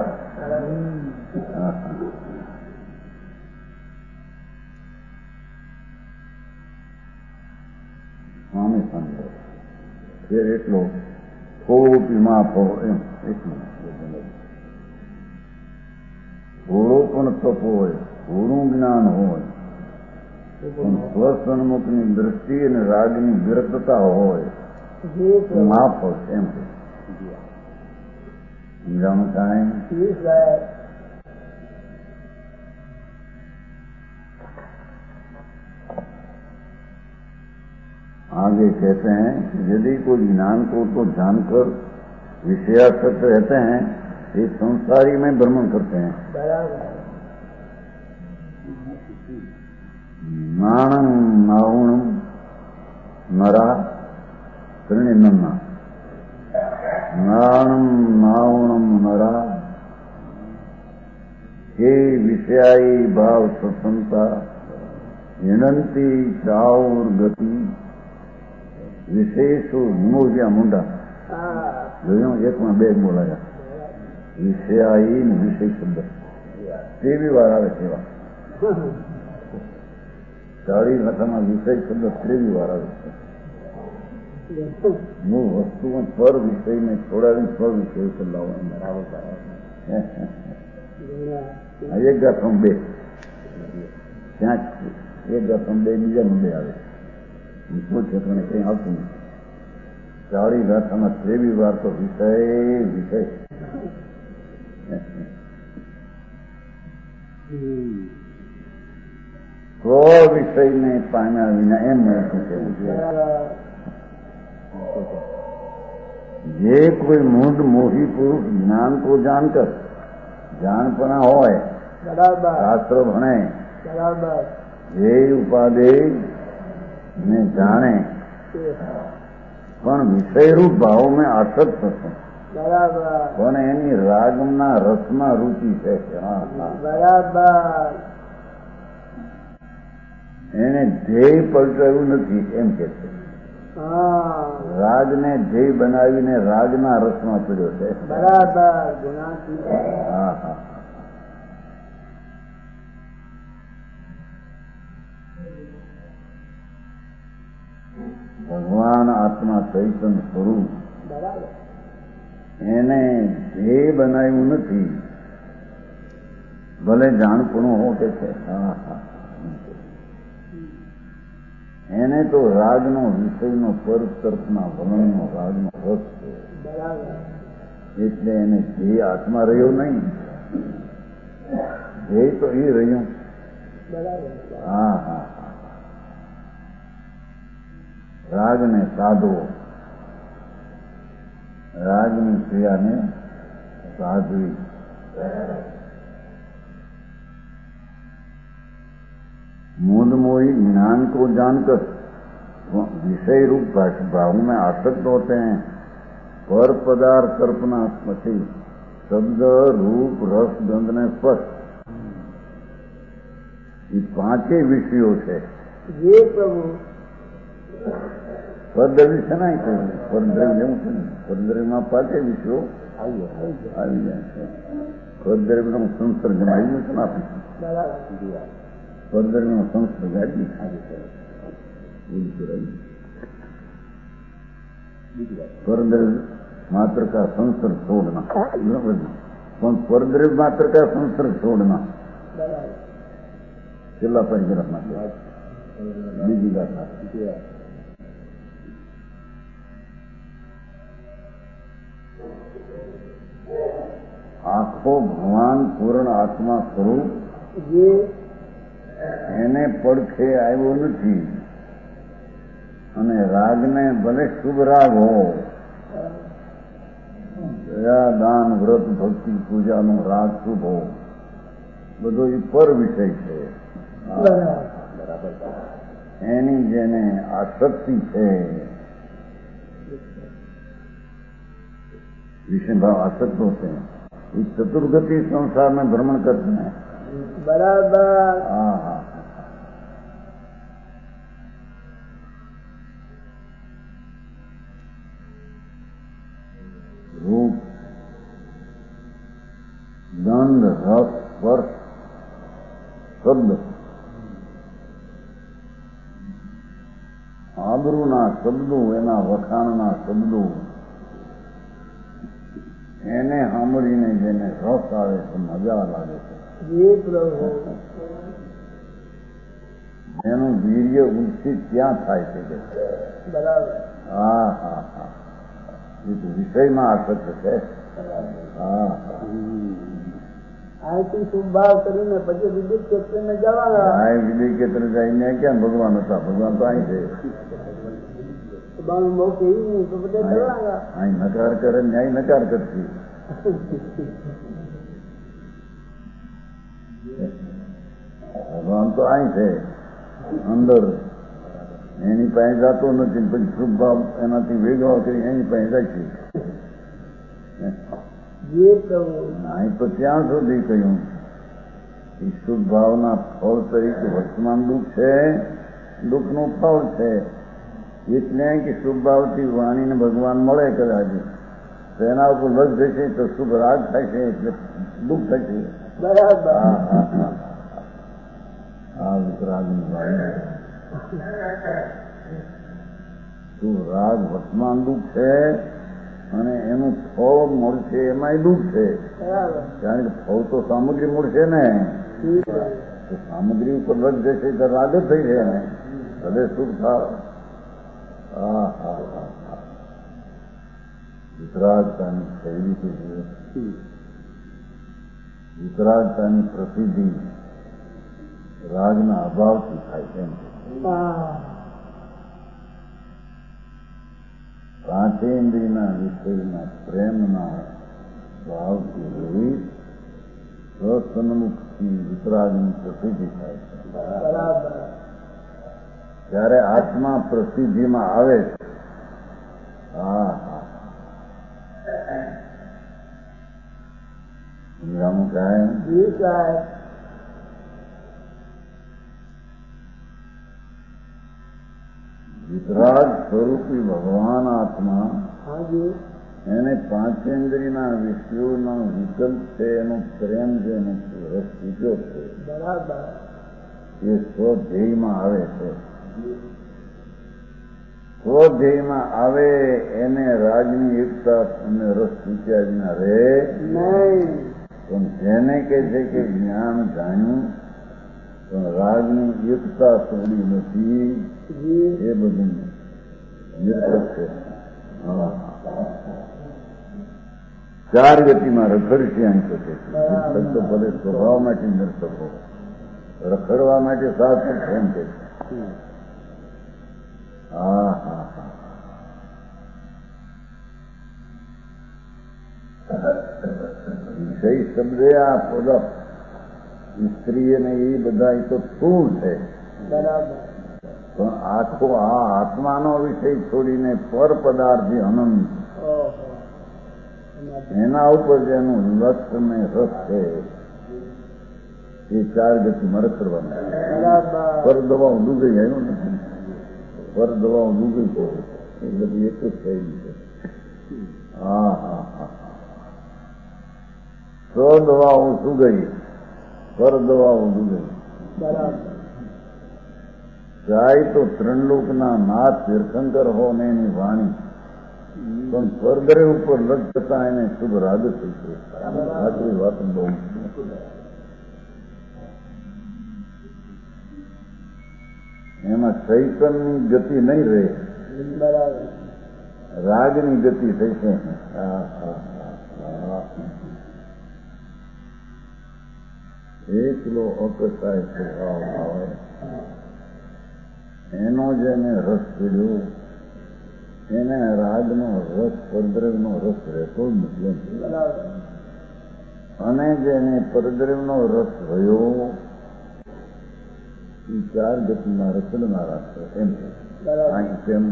Speaker 2: સ્વામી સમજો ફેર એટલો થોડું માફ હો એમ એટલું થોડો પણ તપ હોય, થોડું જ્ઞાન હોય, પણ સ્વસન્મુખની દ્રષ્ટિ અને રાગની વિરતતા હોય તો માફ હશે એમ સમજાણું થાય. आगे कहते हैं यदि कोई ज्ञान को तो जानकर विषयासक्त रहते हैं ये संसारी में भ्रमण करते हैं. नाणं नावणं नरा त्रिणिनन्ना नाणं नावणं नरा हे विषयायी भाव सत्संता हिणंती चाउर गति વિશેષો મોજ્યા મુંડા જોયું એકમાં બે બોલાયા વિષયાયી ને વિષય શબ્દ ત્રેવી વાર આવે છે. એવા 40 ભાષામાં વિષય શબ્દ ત્રેવી વાર આવે છે. મૂળ વસ્તુમાં પર વિષયને છોડાવીને સ્વ વિષય ઉપર લાવવાનો એક ગાથમ બે ત્યાં એક ગાથમ બે બીજા મુદ્દે આવે ઠેકાણે કઈ આવતું નથી. 40 ગાથામાં 23 વાર તો વિષય વિષય સ્વ વિષયને પામ્યા વિના એમ નથી કહેવું છે. જે કોઈ મૂઢ મોહી પુરુષ જ્ઞાન કો જાણકર જાણપણા હોય, શાસ્ત્ર ભણે, એ ઉપાદેય ને જાણે પણ વિષયરૂપ ભાવમાં આસક્ત થશે પણ એની રાગના રસમાં રૂચિ છે. એને ધ્યેય પલટાવ્યું નથી એમ કે છે. રાગને ધ્યેય બનાવીને રાગના રસમાં પડ્યો છે. હા હા. ભગવાન આત્મા ચૈતન્ય સ્વરૂપ એને ધ્યેય બનાવ્યું નથી. ભલે જાણપણું હો કે છે. હા હા. એને તો રાગનો વિષયનો પર તરફના વલણનો રાગનો રસ છે એટલે એને ધ્યેય આત્મા રહ્યો નહીં, ધ્યેય તો એ રહ્યું. હા હા. રાગને સાધવો, રાગની ક્રિયાને સાધવી. मूढ़ मोही ज्ञान को जानकर विषय रूप भाव में आसक्त होते हैं. पर पदार्थ कल्पना पति शब्द रूप रस गंध ने स्पर्श ये 5 विषयों છે.
Speaker 3: ये प्रभु
Speaker 2: પરદ્રવ્ય છે ને પરદ્રવ્ય જેવું છે ને પરદ્રવ્યમાં 5 વિષયો આવી જાય છે. પરદ્રવ્યનો સંસર્ગ આવ્યું છે ને આપણે પરદ્રવ્યનો સંસર્ગ આવી परद्रव्य मात्र का संसर्ग छोड़ना, परद्रव्य मात्र का संसर्ग छोड़ना. છેલ્લા પરિગ્રહમાં બીજી ગાથા. આખો ભગવાન પૂર્ણ આત્મા સ્વરૂપ એને પડખે આવ્યો નથી અને રાગને ભલે શુભ રાગ હો, દયા દાન વ્રત ભક્તિ પૂજાનો રાગ શુભ હો, બધો એ પર વિષય છે. એની જેને આસક્તિ છે, વિષય ભાવ આસક્તો છે, એ ચતુર્ગતિ સંસારમાં ભ્રમણ કરતા है।
Speaker 3: बराबर।
Speaker 2: हाँ हाँ रूप गंध रस स्पर्श शब्द આબરૂના શબ્દો, એના વખાણના શબ્દો, એને સાંભળીને જેને રસ આવે છે, મજા લાગે છે,
Speaker 3: जी प्रभु।
Speaker 2: એનું વીર્ય ઉત્સિત ક્યાં થાય છે કે
Speaker 3: बराबर।
Speaker 2: હા હા હા એ તો વિષયમાં આસક્ત છે। હા
Speaker 3: અહીંથી શુભ ભાવ કરીને પછી વિદ્યુત ક્ષેત્રમાં જવાના,
Speaker 2: આ વિજય કેન્દ્ર જઈને ક્યાં ભગવાન હતા? ભગવાન તો અહીં છે।
Speaker 3: બાનું મોક્ષ એવી નહીં તો બધે જવાના।
Speaker 2: અહીં નકાર કરે ને અહીં નકાર કરતી। ભગવાન તો અહીં છે અંદર, એની પાસે જતો નથી, પછી શુભ ભાવ એનાથી વેગળો કરી એની પાસે જાય છે।
Speaker 3: जी प्रभु।
Speaker 2: અહીં તો ત્યાં સુધી કહ્યું એ શુભ ભાવના ફળ તરીકે વર્તમાન દુઃખ છે, દુઃખનું ફળ છે, એટલે કે શુભ ભાવથી વાણીને ભગવાન મળે કદાચ તો એના ઉપર લગ જશે તો શુભ રાગ થાય છે, એટલે દુઃખ થશે।
Speaker 3: बराबर।
Speaker 2: આ વિતરાગની વાણી શુભ રાગ વર્તમાન દુઃખ છે અને એનું ફળ મળશે એમાંય દુઃખ છે,
Speaker 3: बराबर।
Speaker 2: કારણ કે ફળ તો સામગ્રી મળશે ને,
Speaker 3: ठीक है।
Speaker 2: તો સામગ્રી ઉપર લગ જશે તો રાગ જ થઈ જાય ને, હૃદય સુખ થાય। હા હા હા હા વિતરાગતાની શૈલી છે, વિતરાગતાની પ્રસિદ્ધિ રાગના અભાવથી થાય છે।
Speaker 3: हाँ।
Speaker 2: પાંચેન્દ્રિયના વિષયના પ્રેમના ભાવથી રહિત સ્વસન્મુખથી વિતરાગની પ્રસિદ્ધિ થાય છે।
Speaker 3: बराबर।
Speaker 2: ત્યારે આત્મા પ્રસિદ્ધિમાં આવે છે। હા હા સમજાવું કાંઈ?
Speaker 3: जी साहब।
Speaker 2: વિતરાગ સ્વરૂપી ભગવાન આત્મા
Speaker 3: हाँ जी।
Speaker 2: એને પાંચેન્દ્રિયના વિષયોનો વિકલ્પ છે, એનો પ્રેમ છે, એનો રસ ચૂક્યો છે,
Speaker 3: बराबर।
Speaker 2: એ સ્વધ્યેયમાં આવે છે। સ્વધ્યેયમાં આવે એને રાગની એકતા અને રસ ચૂક્યા વિના રહે
Speaker 3: नहीं।
Speaker 2: પણ જેને કહે છે કે જ્ઞાન જાણ્યું પણ રાગની એકતા છોડી નથી,
Speaker 3: जी।
Speaker 2: એ બધું નિર્થક છે। હા ચાર ગતિમાં રખડશે અહીં શકે છે। નિર્થક તો ભલે સ્વભાવ માટે નિર્થક હોય, રખડવા માટે સાર્થક છે એમ કે છે। હા હા હા વિષય શબ્દ આ પદ સ્ત્રી અને એ બધા એ તો સ્થૂળ છે,
Speaker 3: बराबर।
Speaker 2: પણ આખો આ આત્માનો વિષય છોડીને પર પદાર્થી અનંત
Speaker 3: ओहो।
Speaker 2: એના ઉપર જેનું લક્ષ ને રસ છે એ ચાર ગતિમાં રખડવાનું।
Speaker 3: बराबर।
Speaker 2: પર દવાઓ ડૂબી આવ્યું ને, પર દવાઓ ડૂબી છે એ બધી એક જ થયેલી છે। હા હા હા સ્વ દવાઓ શું ગઈ, પર દવાઓ ડૂબી।
Speaker 3: बराबर।
Speaker 2: જાય તો ત્રણલોકના નાથ તીર્થંકર હો ને એની વાણી, પણ સ્વર્ગરે ઉપર લગ થતા એને શુભ રાગ થઈ છે। આટલી વાત બહુ એમાં ચૈતનની ગતિ નહીં રહે,
Speaker 3: बराबर।
Speaker 2: રાગની ગતિ થઈ છે। એકલો અકસાય સ્વભાવ આવે એનો જેને રસ પીડ્યો એને રાગનો રસ પરદ્રવ્યનો રસ રહેતો જ નથી।
Speaker 3: बराबर।
Speaker 2: અને જેને પરદ્રવ્યનો રસ રહ્યો એ ચાર ગતિમાં રચનારા છે એમ અહીં કેમ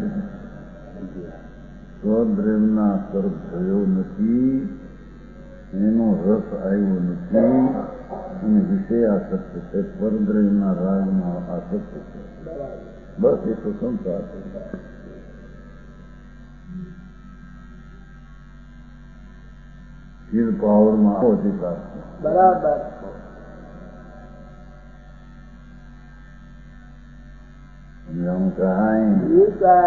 Speaker 2: સ્વદ્રવ્યના તરફ થયો નથી, એનો રસ આવ્યો નથી અને વિષય આસક્ત છે, પરદ્રવ્યના રાગમાં આસક્ત છે. બસ એ તો સંસાર છે. ફીલ પાવરમાં અધિકાર છે.
Speaker 3: બરાબર.
Speaker 2: સમજાવું કાંઈ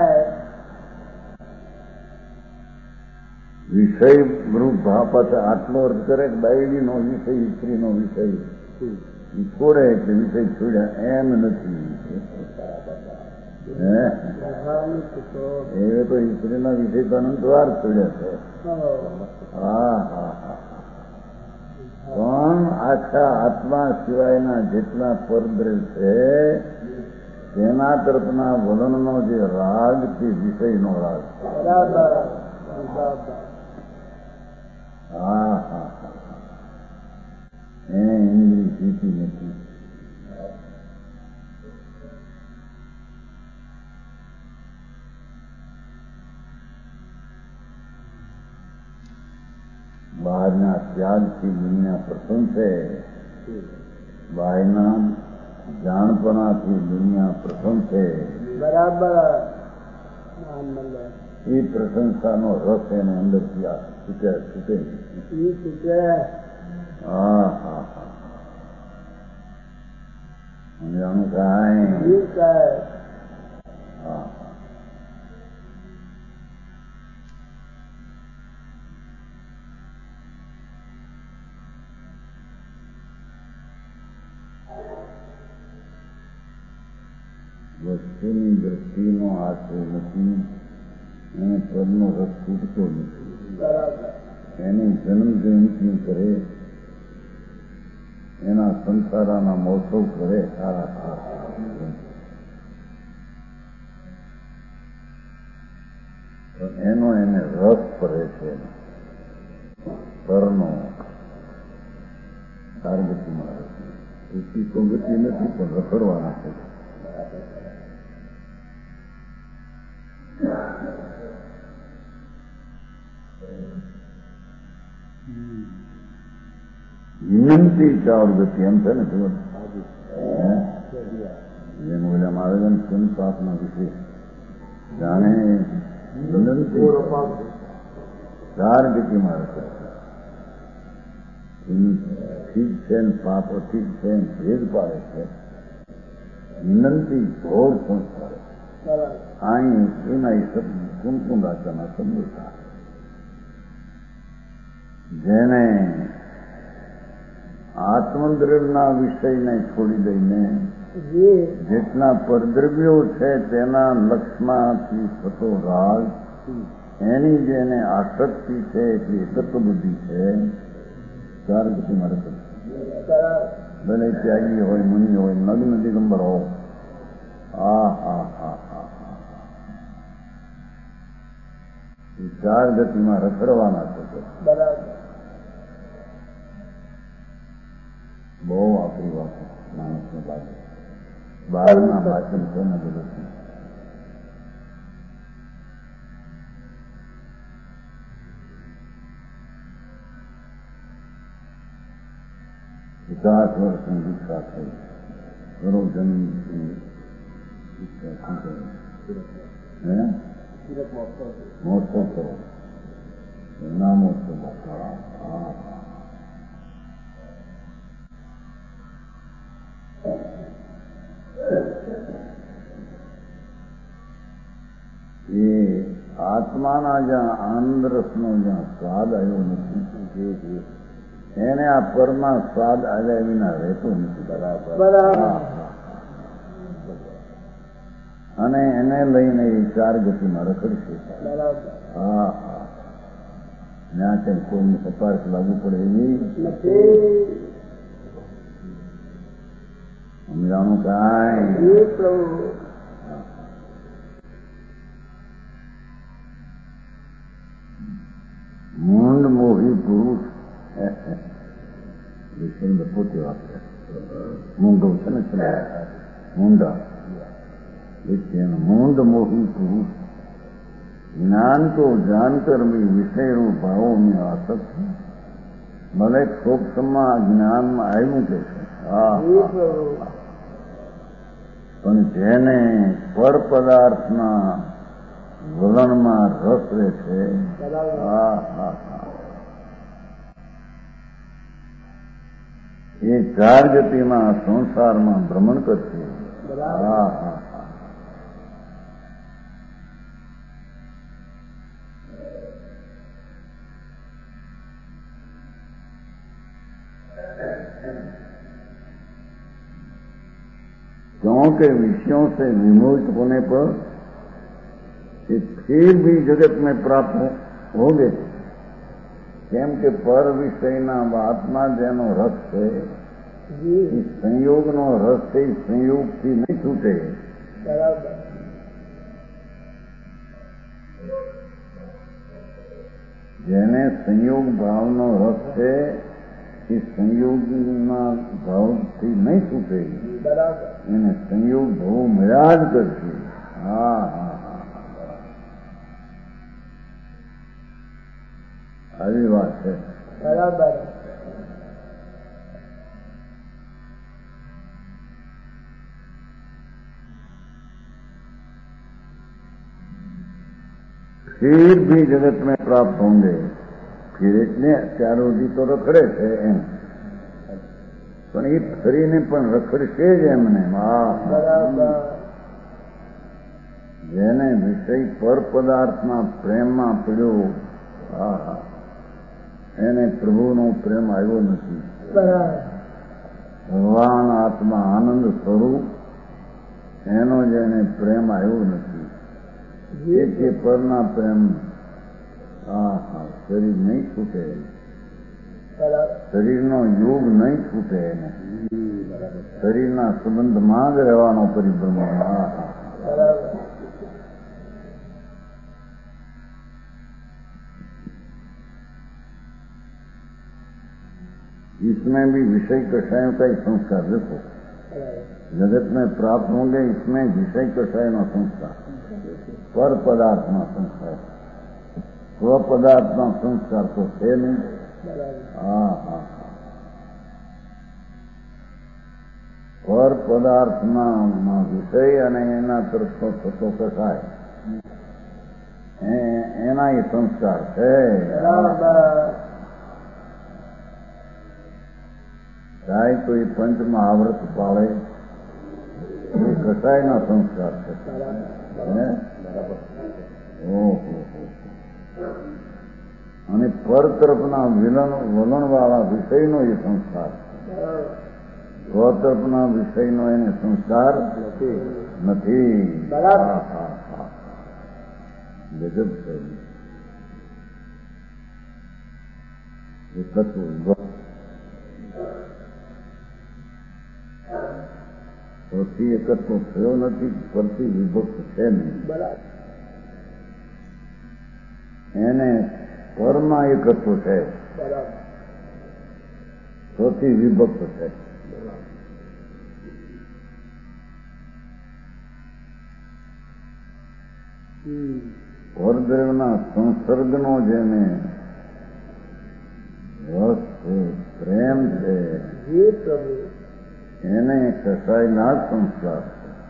Speaker 2: વિષય મૃત ભાપત આટલો અર્થ કરે કે બાયડીનો વિષય સ્ત્રીનો વિષય છોડે એટલે વિષય છોડ્યા એમ નથી. એ તો સ્ત્રીના વિષય તો અનંત વાર છોડ્યા છે. હા હા હા. પણ આખા આત્મા સિવાયના જેટલા પરદ્રવ્ય છે તેના તરફના વલણનો જે રાગ તે વિષયનો રાગ. હા હા હા. એને ઇન્દ્રિય જીતી નથી. બહારના ત્યાગથી દુનિયા પ્રસન્ન છે, બહારના જાણપણાથી દુનિયા પ્રસન્ન છે.
Speaker 3: બરાબર.
Speaker 2: એ પ્રશંસાનો રસ એને અંદરથી છૂટે. હા હા હા. સમજાણું કાંઈ? હા. વસ્તુની દ્રષ્ટિનો આશય નથી, એને પદનો રસ છૂટતો નથી. એની જન્મ જયંતિ કરે, એના સંસારાના મહોત્સવ કરે, સારા સારા એનો એને રસ પડે છે. પરનો સારગતિમાં રસ ઉચી તો ગતિ નથી પણ રખડવાના છે. વિનંતી ચાર ગતિ એમ છે ને જીવન. જેમ ઓલામાં આવે છે ને સંતાપના વિશે જાણે વિનંતી ચાર ગતિમાં રખે છે. ઠીક છે ને પાપ ઠીક છે ને ભેદ પાડે છે. વિનંતી ઘોર સંસ્કાર અહીં એના કુમકુમ રાજાના સંબોધા જેને આત્મદ્રવ્યના વિષયને છોડી દઈને જેટલા પરદ્રવ્યો છે તેના લક્ષમાંથી થતો રાગ, એની જેને આસક્તિ છે એટલી એકત્વ બુદ્ધિ છે. ચાર ગતિમાં રખે. ભલે ત્યાગી હોય, મુનિ હોય, નગ્ન દિગંબર હોય. હા હા હા હા હા. એ ચાર ગતિમાં રખડવાના છે.
Speaker 3: બરાબર.
Speaker 2: બહુ આપણી વાત માણસને લાગે. બહારના ભાષણ છે ને બધું પચાસ વર્ષની દીક્ષા થઈ. ઘણો જન્મની દીક્ષા હે મહોત્સવ કરો. ના મહોત્સવ. હા. એ આત્માના જ્યાં આનંદ રસનો જ્યાં સ્વાદ આવ્યો નથી એને આ પરમાં સ્વાદ આવ્યા વિના રહેતો નથી. બરાબર. અને એને લઈને એ ચાર ગતિમાં રખડશે. હા હા. ત્યાં કંઈ કોઈને કપાસ લાગુ પડે એવી સમજાણું કાંઈ? મૂંડ મોહી પુરુષ શબ્દ પોતે વાપરે. મૂંઢો છે ને મૂંડા મૂંડ મોહી પુરુષ જ્ઞાન को जानकर भी विषय रूप भावों में आसक्त है ભલે ક્ષોક્ષમાં જ્ઞાનમાં આવ્યું કે છે પણ જેને પર પદાર્થના વલણમાં રસ રહે છે એ ચાર ગતિમાં સંસારમાં ભ્રમણ કરશે क्योंकि विषयों से विमोचित होने पर फिर भी जगत में प्राप्त हो गए केम के पर विषयना वातमा जेनो रस है संयोगनो रस से संयोग थी नहीं छूटे जेने संयोग भावनो रस है એ સંયોગના ભાવથી નહીં છૂટે એને સંયોગ ભાવ મળ્યા જ કરશે આવી વાત છે બરાબર फिर भी जगत में प्राप्त होंगे फिर એટલે અત્યાર સુધી તો રખડે છે એમ પણ એ ફરીને પણ રખડશે જ એમને જેને વિષય પર પદાર્થના પ્રેમમાં પડ્યો એને પ્રભુનો પ્રેમ આવ્યો નથી ભગવાન આત્મા આનંદ સ્વરૂપ એનો જેને પ્રેમ આવ્યો નથી એ પરના પ્રેમ શરીર નહીં છૂટે શરીરનો યોગ નહીં છૂટે એને શરીરના સંબંધમાં જ રહેવાનો પરિભ્રમણ इसमें भी विषय कषायों का ही संस्कार देखो जगत में प्राप्त होंगे इसमें विषय कषायों का संस्कार पर पदार्थ में संस्कार સ્વ પદાર્થનો સંસ્કાર તો છે નહીં પર પદાર્થના વિષય અને એના તરફનો થતો કસાય એના એ સંસ્કાર છે ચાહે તો એ પંચમાં આવૃત પાળે એ કસાયના સંસ્કાર છે ઓહો અને પર તરફના વલણવાળા વિષયનો એ સંસ્કાર સ્વ તરફના વિષયનો એને સંસ્કાર નથી ગજબ છે એ તત્વ પરથી એકત્વ થયો નથી પરથી વિભક્ત છે નહીં એને પરમાં એકત્વ છે સ્વથી વિભક્ત છે પરદ્રવ્યના સંસર્ગનો જેને રસ છે પ્રેમ છે એને કસાયના જ સંસ્કાર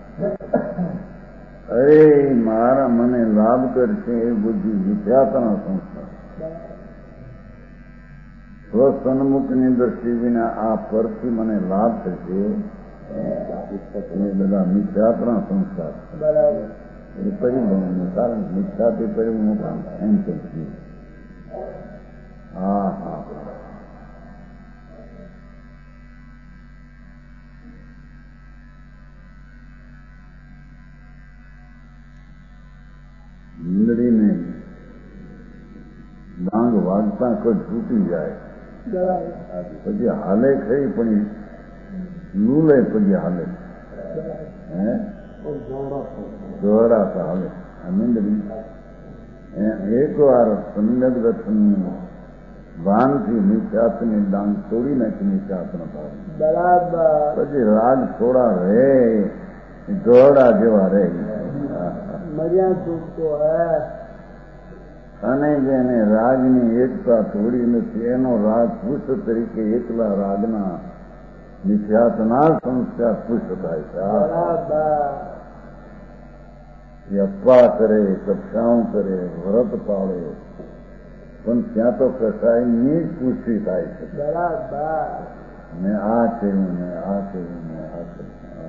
Speaker 2: અરે મારા મને લાભ કરશે એ બુદ્ધિ વિદ્યાતાનો સંસ્કાર સ્વસન્મુખની દ્રષ્ટિ વિના આ પરથી મને લાભ થશે એ બધા મિથ્યાત્મા સંસ્કાર એ પરિભ્રમણનું કારણ મિથ્યાથી પરિભ્રમણ કામ એમ કહ્યું ઈંદડીને ડાંગ વાગતા કોઈ તૂટી જાય પછી હાલે ખરી પણ લૂલે પછી હાલે દોહરાતા હાલે મીંદડી એક વાર સમ્યક દર્શનની ભાનથી મિથ્યાત્વની ડાંગ તોડી નાખી મિથ્યાત્વ ભાવ પછી રાગ થોડા રહે ગોળા જેવા રહે
Speaker 3: મર્યાદા છૂટતો હે.
Speaker 2: અને જેને રાગની એકતા તોડી નથી એનો રાગ પુષ્પ તરીકે એકલા રાગના નિખ્યાતના સંસ્કાર પુષ્પ થાય છે. એ અપવા કરે, કક્ષાઓ કરે, વ્રત પાળે, પણ ત્યાં તો કસાયની જ પુષ્ટિ થાય છે. મેં આ થયું ને આ થયું ને આ થયું.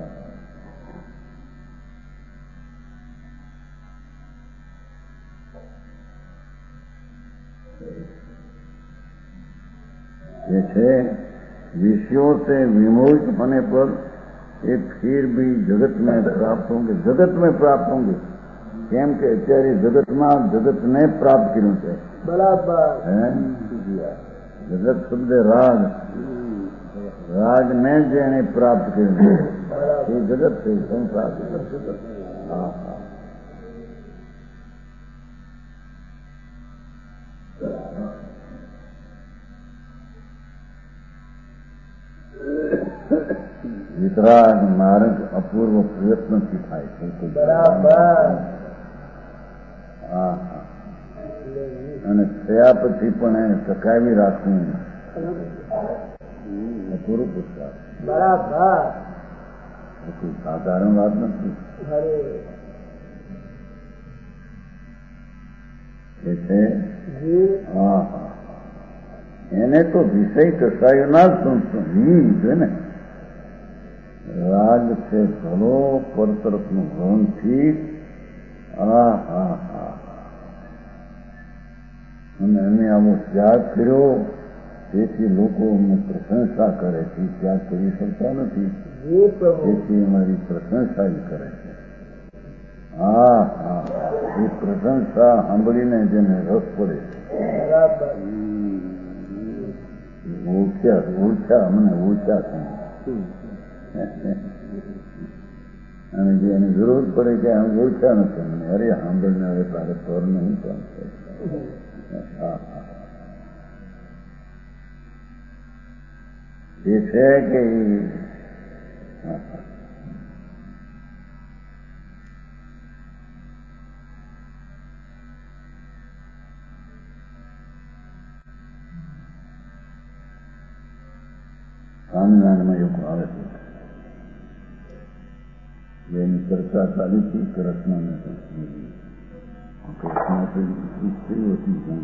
Speaker 2: ये है विषयों से विमोहित होने पर ये फिर भी जगत में प्राप्त होंगे, जगत में प्राप्त होंगे. કેમ કે અત્યારે જગતમાં જગતને પ્રાપ્ત કર્યું છે.
Speaker 3: બરાબર.
Speaker 2: જગત શબ્દ રાગ, રાગને જેને પ્રાપ્ત કર્યું છે એ જગત છે, સંસાર. હા હા. વિતરાગ માર્ગ અપૂર્વ પ્રયત્નથી થાય છે.
Speaker 3: બરાબર.
Speaker 2: હા. અને થયા પછી પણ એને ટકાવી રાખવું અપૂર્વ પુરુષાર્થ.
Speaker 3: બરાબર.
Speaker 2: કોઈ સાધારણ વાત નથી. એ છે. હા હા. એને તો વિષય કસાયોના જ સંસ્કૃત છે ને. રાગ છે ભલો પર તરફનું ભવન ઠીક. હા હા હા. અને અમે આવો ત્યાગ કર્યો તેથી લોકો અમને પ્રશંસા કરે છે. ત્યાગ કરી શકતા નથી તેથી અમારી પ્રશંસા જ કરે છે. હા હા. એ પ્રશંસા સાંભળીને જેને રસ પડે ઓછા મને ઓછા થાય. અને જે એની જરૂર પડે કે આમ ઓછા નથી મને, અરે સાંભળને હવે તારે પર નહીં કામ છે. એ છે કે સ્વામિનારાયણમાં એવું આવે છે. એની ચર્ચા ચાલી હતી કૃષ્ણને સ્ત્રીઓ હતી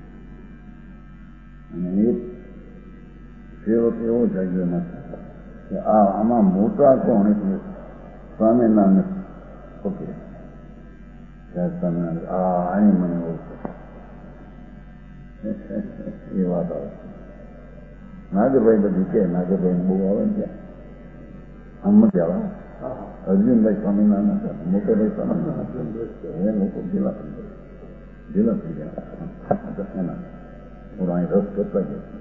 Speaker 2: અને એક સેવક એવો જાગ્યો નથી કે આમાં મોટા કોણ એટલે સ્વામિનારાયણ પકડે. ત્યારે સ્વામિનારાયણ આની મને ઓળખે એ વાત આવે. નાગરભાઈ બધી કે નાગરભાઈ બહુ આવે ને ત્યાં આમ મજા આવે. અર્જુનભાઈ સ્વામિનારાયણ હતા, મોટાભાઈ સ્વામિનારાયણ એ લોકો ગેલા થઈ ગયા એના અહીં રસ કરતા ગયા.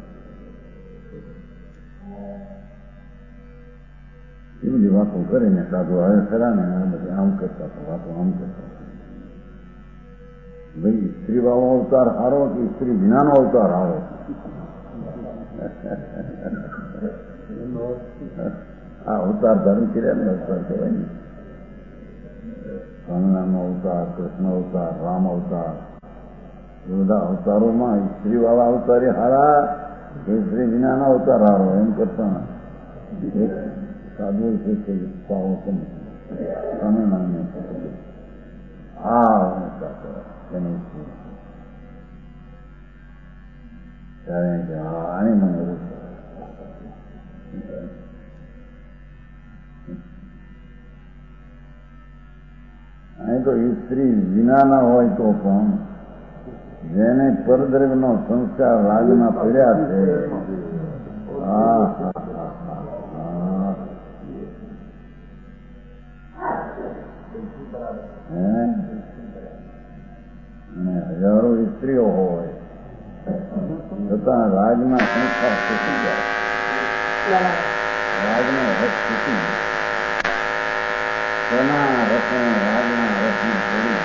Speaker 2: એ બધી વાતો કરીને સાધુ હવે ખરા ને બધી આમ કરતા હતા, વાતો આમ કરતા હતા. ભાઈ સ્ત્રી વાળો અવતાર હારો કે સ્ત્રી વિનાનો અવતાર હારો? આ અવતાર ધારણ કર્યા ને અવતાર કહેવાય ને. સ્વામિનારાયણ અવતાર, કૃષ્ણ અવતાર, રામ અવતાર, એ બધા અવતારોમાં સ્ત્રી વાળા અવતાર હારા કે સ્ત્રી વિનાના અવતાર હારો એમ કરતા સાધુ છે કે સ્વામિનારાયણ આને મને એવું અહીં તો સ્ત્રી વિનાના હોય તો પણ જેને પરદ્રવ્યનો સંસ્કાર રાગના પડ્યા છે. હા હા હા હા. અને હજારો સ્ત્રીઓ હોય છતાં રાજના સંસ્કાર તૂટી જાય. રાજનો રસ તૂટી જાય. તેના રસને રાજના રસને છોડી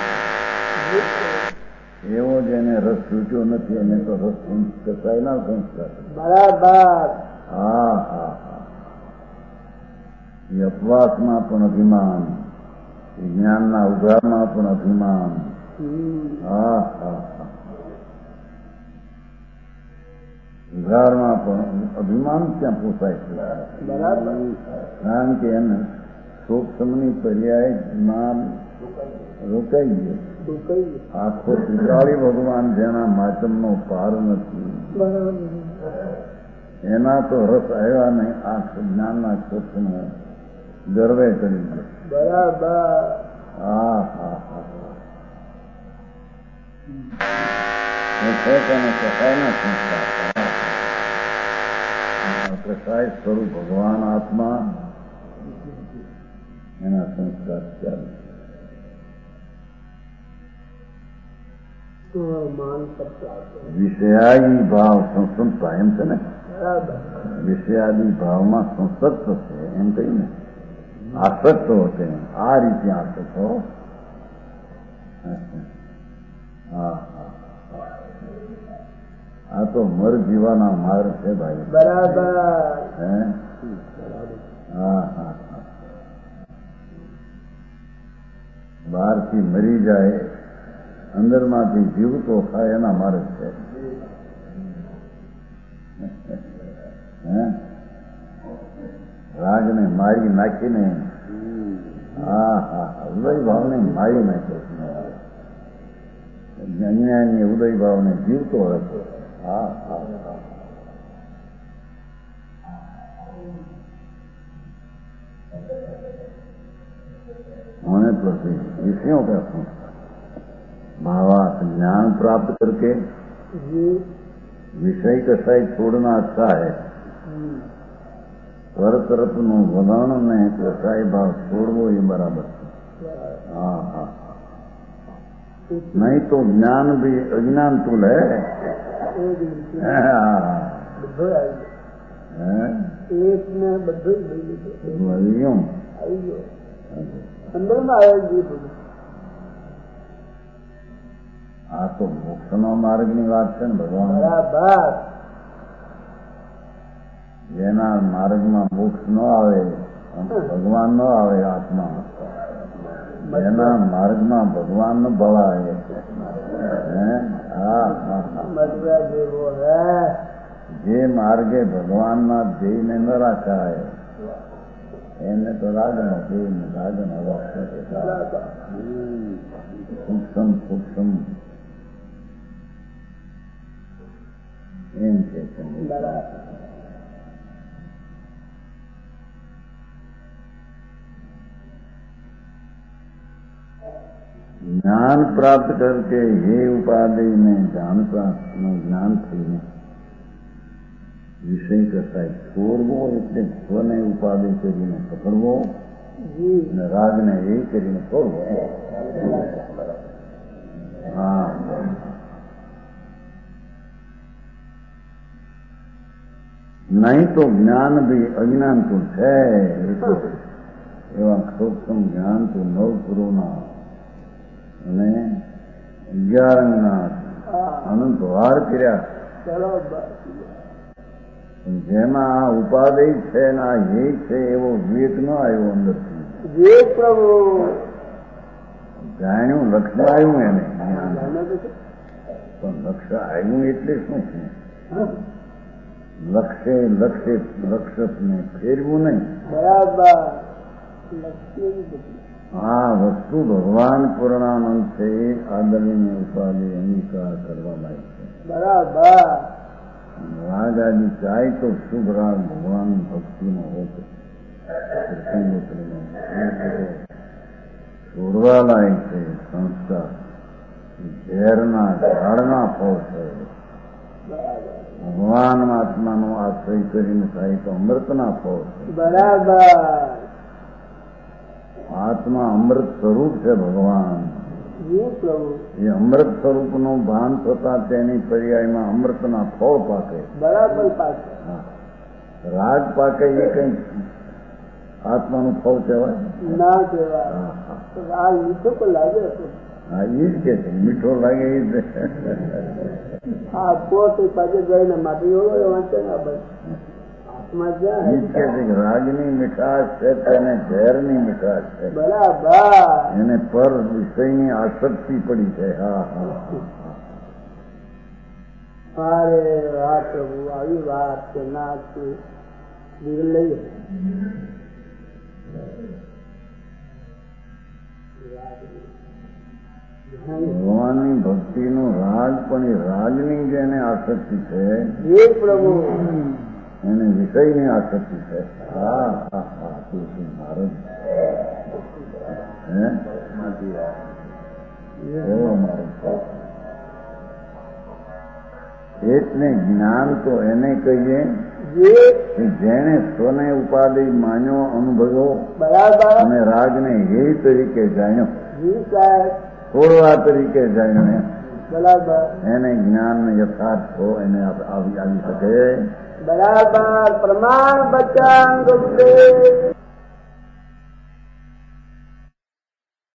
Speaker 2: એવો જેને રસ તૂટ્યો નથી એને તો રસ કસાયેલા સંસ્કાર.
Speaker 3: બરાબર.
Speaker 2: હા હા હા. એ અપવાસમાં પણ અભિમાન, એ જ્ઞાનના ઉઘાડમાં પણ અભિમાન. હા હા હા, ઉઘાડમાં પણ અભિમાન ક્યાં પોસાય છે? કારણ કે એને સૂક્ષ્મની પર્યાય જ્ઞાન રોકાઈ ગયું. આખો ત્રિકાળી ભગવાન જેના માચમનો પાર નથી, એના તો રસ આવ્યા નહીં. આ જ્ઞાનના સૂક્ષ્મ ગર્વે કરી ગયો.
Speaker 3: બરાબર.
Speaker 2: હા હા હા, કસાયના સંસ્કાર, કસાય સ્વરૂપ ભગવાન આત્મા, એના સંસ્કાર ચાલે. વિષયાદી ભાવ સંસદતા એમ છે ને, વિષયાદી ભાવમાં સંસદ છે એમ કહીને, આસક્ત હોતે આ રીતે આસક્ત હો. હા, આ તો મર જીવાના માર્ગ છે ભાઈ.
Speaker 3: બરાબર.
Speaker 2: હે, હા હા, બહારથી મરી જાય, અંદરમાંથી જીવતો થાય એના માર્ગ છે. રાગને મારી નાખીને, હા હા, ઉદય ભાવને મારી નાખ્યો, અજ્ઞાની ઉદય ભાવને જીવતો હતો. હા હા હા, होने पर भी विषयों का संस्कार, भावार्थ ज्ञान प्राप्त करके विषय कसाई छोड़ना अच्छा है. पर तरफ નું વલણ ને કસાઈ ભાવ છોડવો એ બરાબર છે. હા હા, नहीं तो ज्ञान भी अज्ञान तुल है.
Speaker 3: એક ને બધું જ લઈ
Speaker 2: લીધું.
Speaker 3: અંદરમાં આવે.
Speaker 2: આ તો મોક્ષનો માર્ગની વાત છે ને ભગવાન.
Speaker 3: બરાબર.
Speaker 2: જેના માર્ગમાં મોક્ષ ન આવે, ભગવાન ન આવે, આત્મા જેના માર્ગમાં ભગવાન ન ભવાય. હા હા, જે માર્ગે ભગવાનના ધ્યેયને ન રાખાય એને તો રાગણ ધ્યેય રાગણ સૂક્ષ્મ સૂક્ષ્મ એમ છે. જ્ઞાન પ્રાપ્ત કરકે હે ઉપાધિને જ્ઞાન પ્રાપ્ત જ્ઞાન થઈને વિષય કસાય છોડવો, એટલે સ્વને ઉપાધિ કરીને પકડવો અને રાગને એ કરીને છોડવો. હા, નહીં તો જ્ઞાન ભી અજ્ઞાન તો છે. એવા સૂક્ષ્મ જ્ઞાન તો નવપુરોના અને 11 અંગના અનંત વાર કર્યા, જેમાં આ ઉપાધિ છે ને આ હે છે એવો વિવેક ન આવ્યો અંદરથી. જાણ્યું, લક્ષ્ય આવ્યું એને, પણ લક્ષ્ય આવ્યું એટલે શું છે? લક્ષ્યને ફેરવું નહીં.
Speaker 3: બરાબર.
Speaker 2: આ વસ્તુ ભગવાન પૂર્ણાનંદ છે, આદરણીય ઉપાધિ અંગીકાર કરવા લાયક છે.
Speaker 3: બરાબર.
Speaker 2: રાગ આદિ ચાય તો શુભ રાગ ભગવાન ભક્તિનો હોતો છોડવા લાયક છે. સંસ્કાર ઝેરના ઝાડના ફળ છે. ભગવાન આત્માનો આશ્રય કરીને થાય તો અમૃતના ફળ છે.
Speaker 3: બરાબર.
Speaker 2: આત્મા અમૃત સ્વરૂપ છે ભગવાન. એ અમૃત સ્વરૂપનું ભાન થતા તેની પર્યાયમાં અમૃતના ફળ પાકે.
Speaker 3: બરાબર પાકે.
Speaker 2: રાગ પાકે એ કઈ આત્માનું ફળ કહેવાય
Speaker 3: ના કહેવાય. રાગ મીઠો તો લાગે.
Speaker 2: હા, એ જ કે છે મીઠો લાગે એ જ.
Speaker 3: હા, પોતે પાછે જઈને માટે વાંચે ના બસ.
Speaker 2: ગીત કે છે કે રાગની મીઠાશ છે તેને ઝેરની મીઠાશ છે.
Speaker 3: બરાબર.
Speaker 2: એને પર વિષયની આસક્તિ પડી છે. હા હા
Speaker 3: અરે વાહ પ્રભુ, આવી વાત કે ના લઈએ.
Speaker 2: ભગવાનની ભક્તિનો રાગ પણ એ રાગની જે એને આસક્તિ છે
Speaker 3: એ પ્રભુ
Speaker 2: એને વિષયની આસક્તિ છે. હા હા હા તુલસી મહારાજ એટલે જ્ઞાન તો એને કહીએ કે જેને સ્વને ઉપાધિ માન્યો, અનુભવ્યો અને રાગને હે તરીકે જાણ્યો, છોડવા તરીકે જાણ્યો, એને જ્ઞાન યથાર્થ હો એને આવી શકે.
Speaker 3: બરાબર. પ્રમાણ બચાવ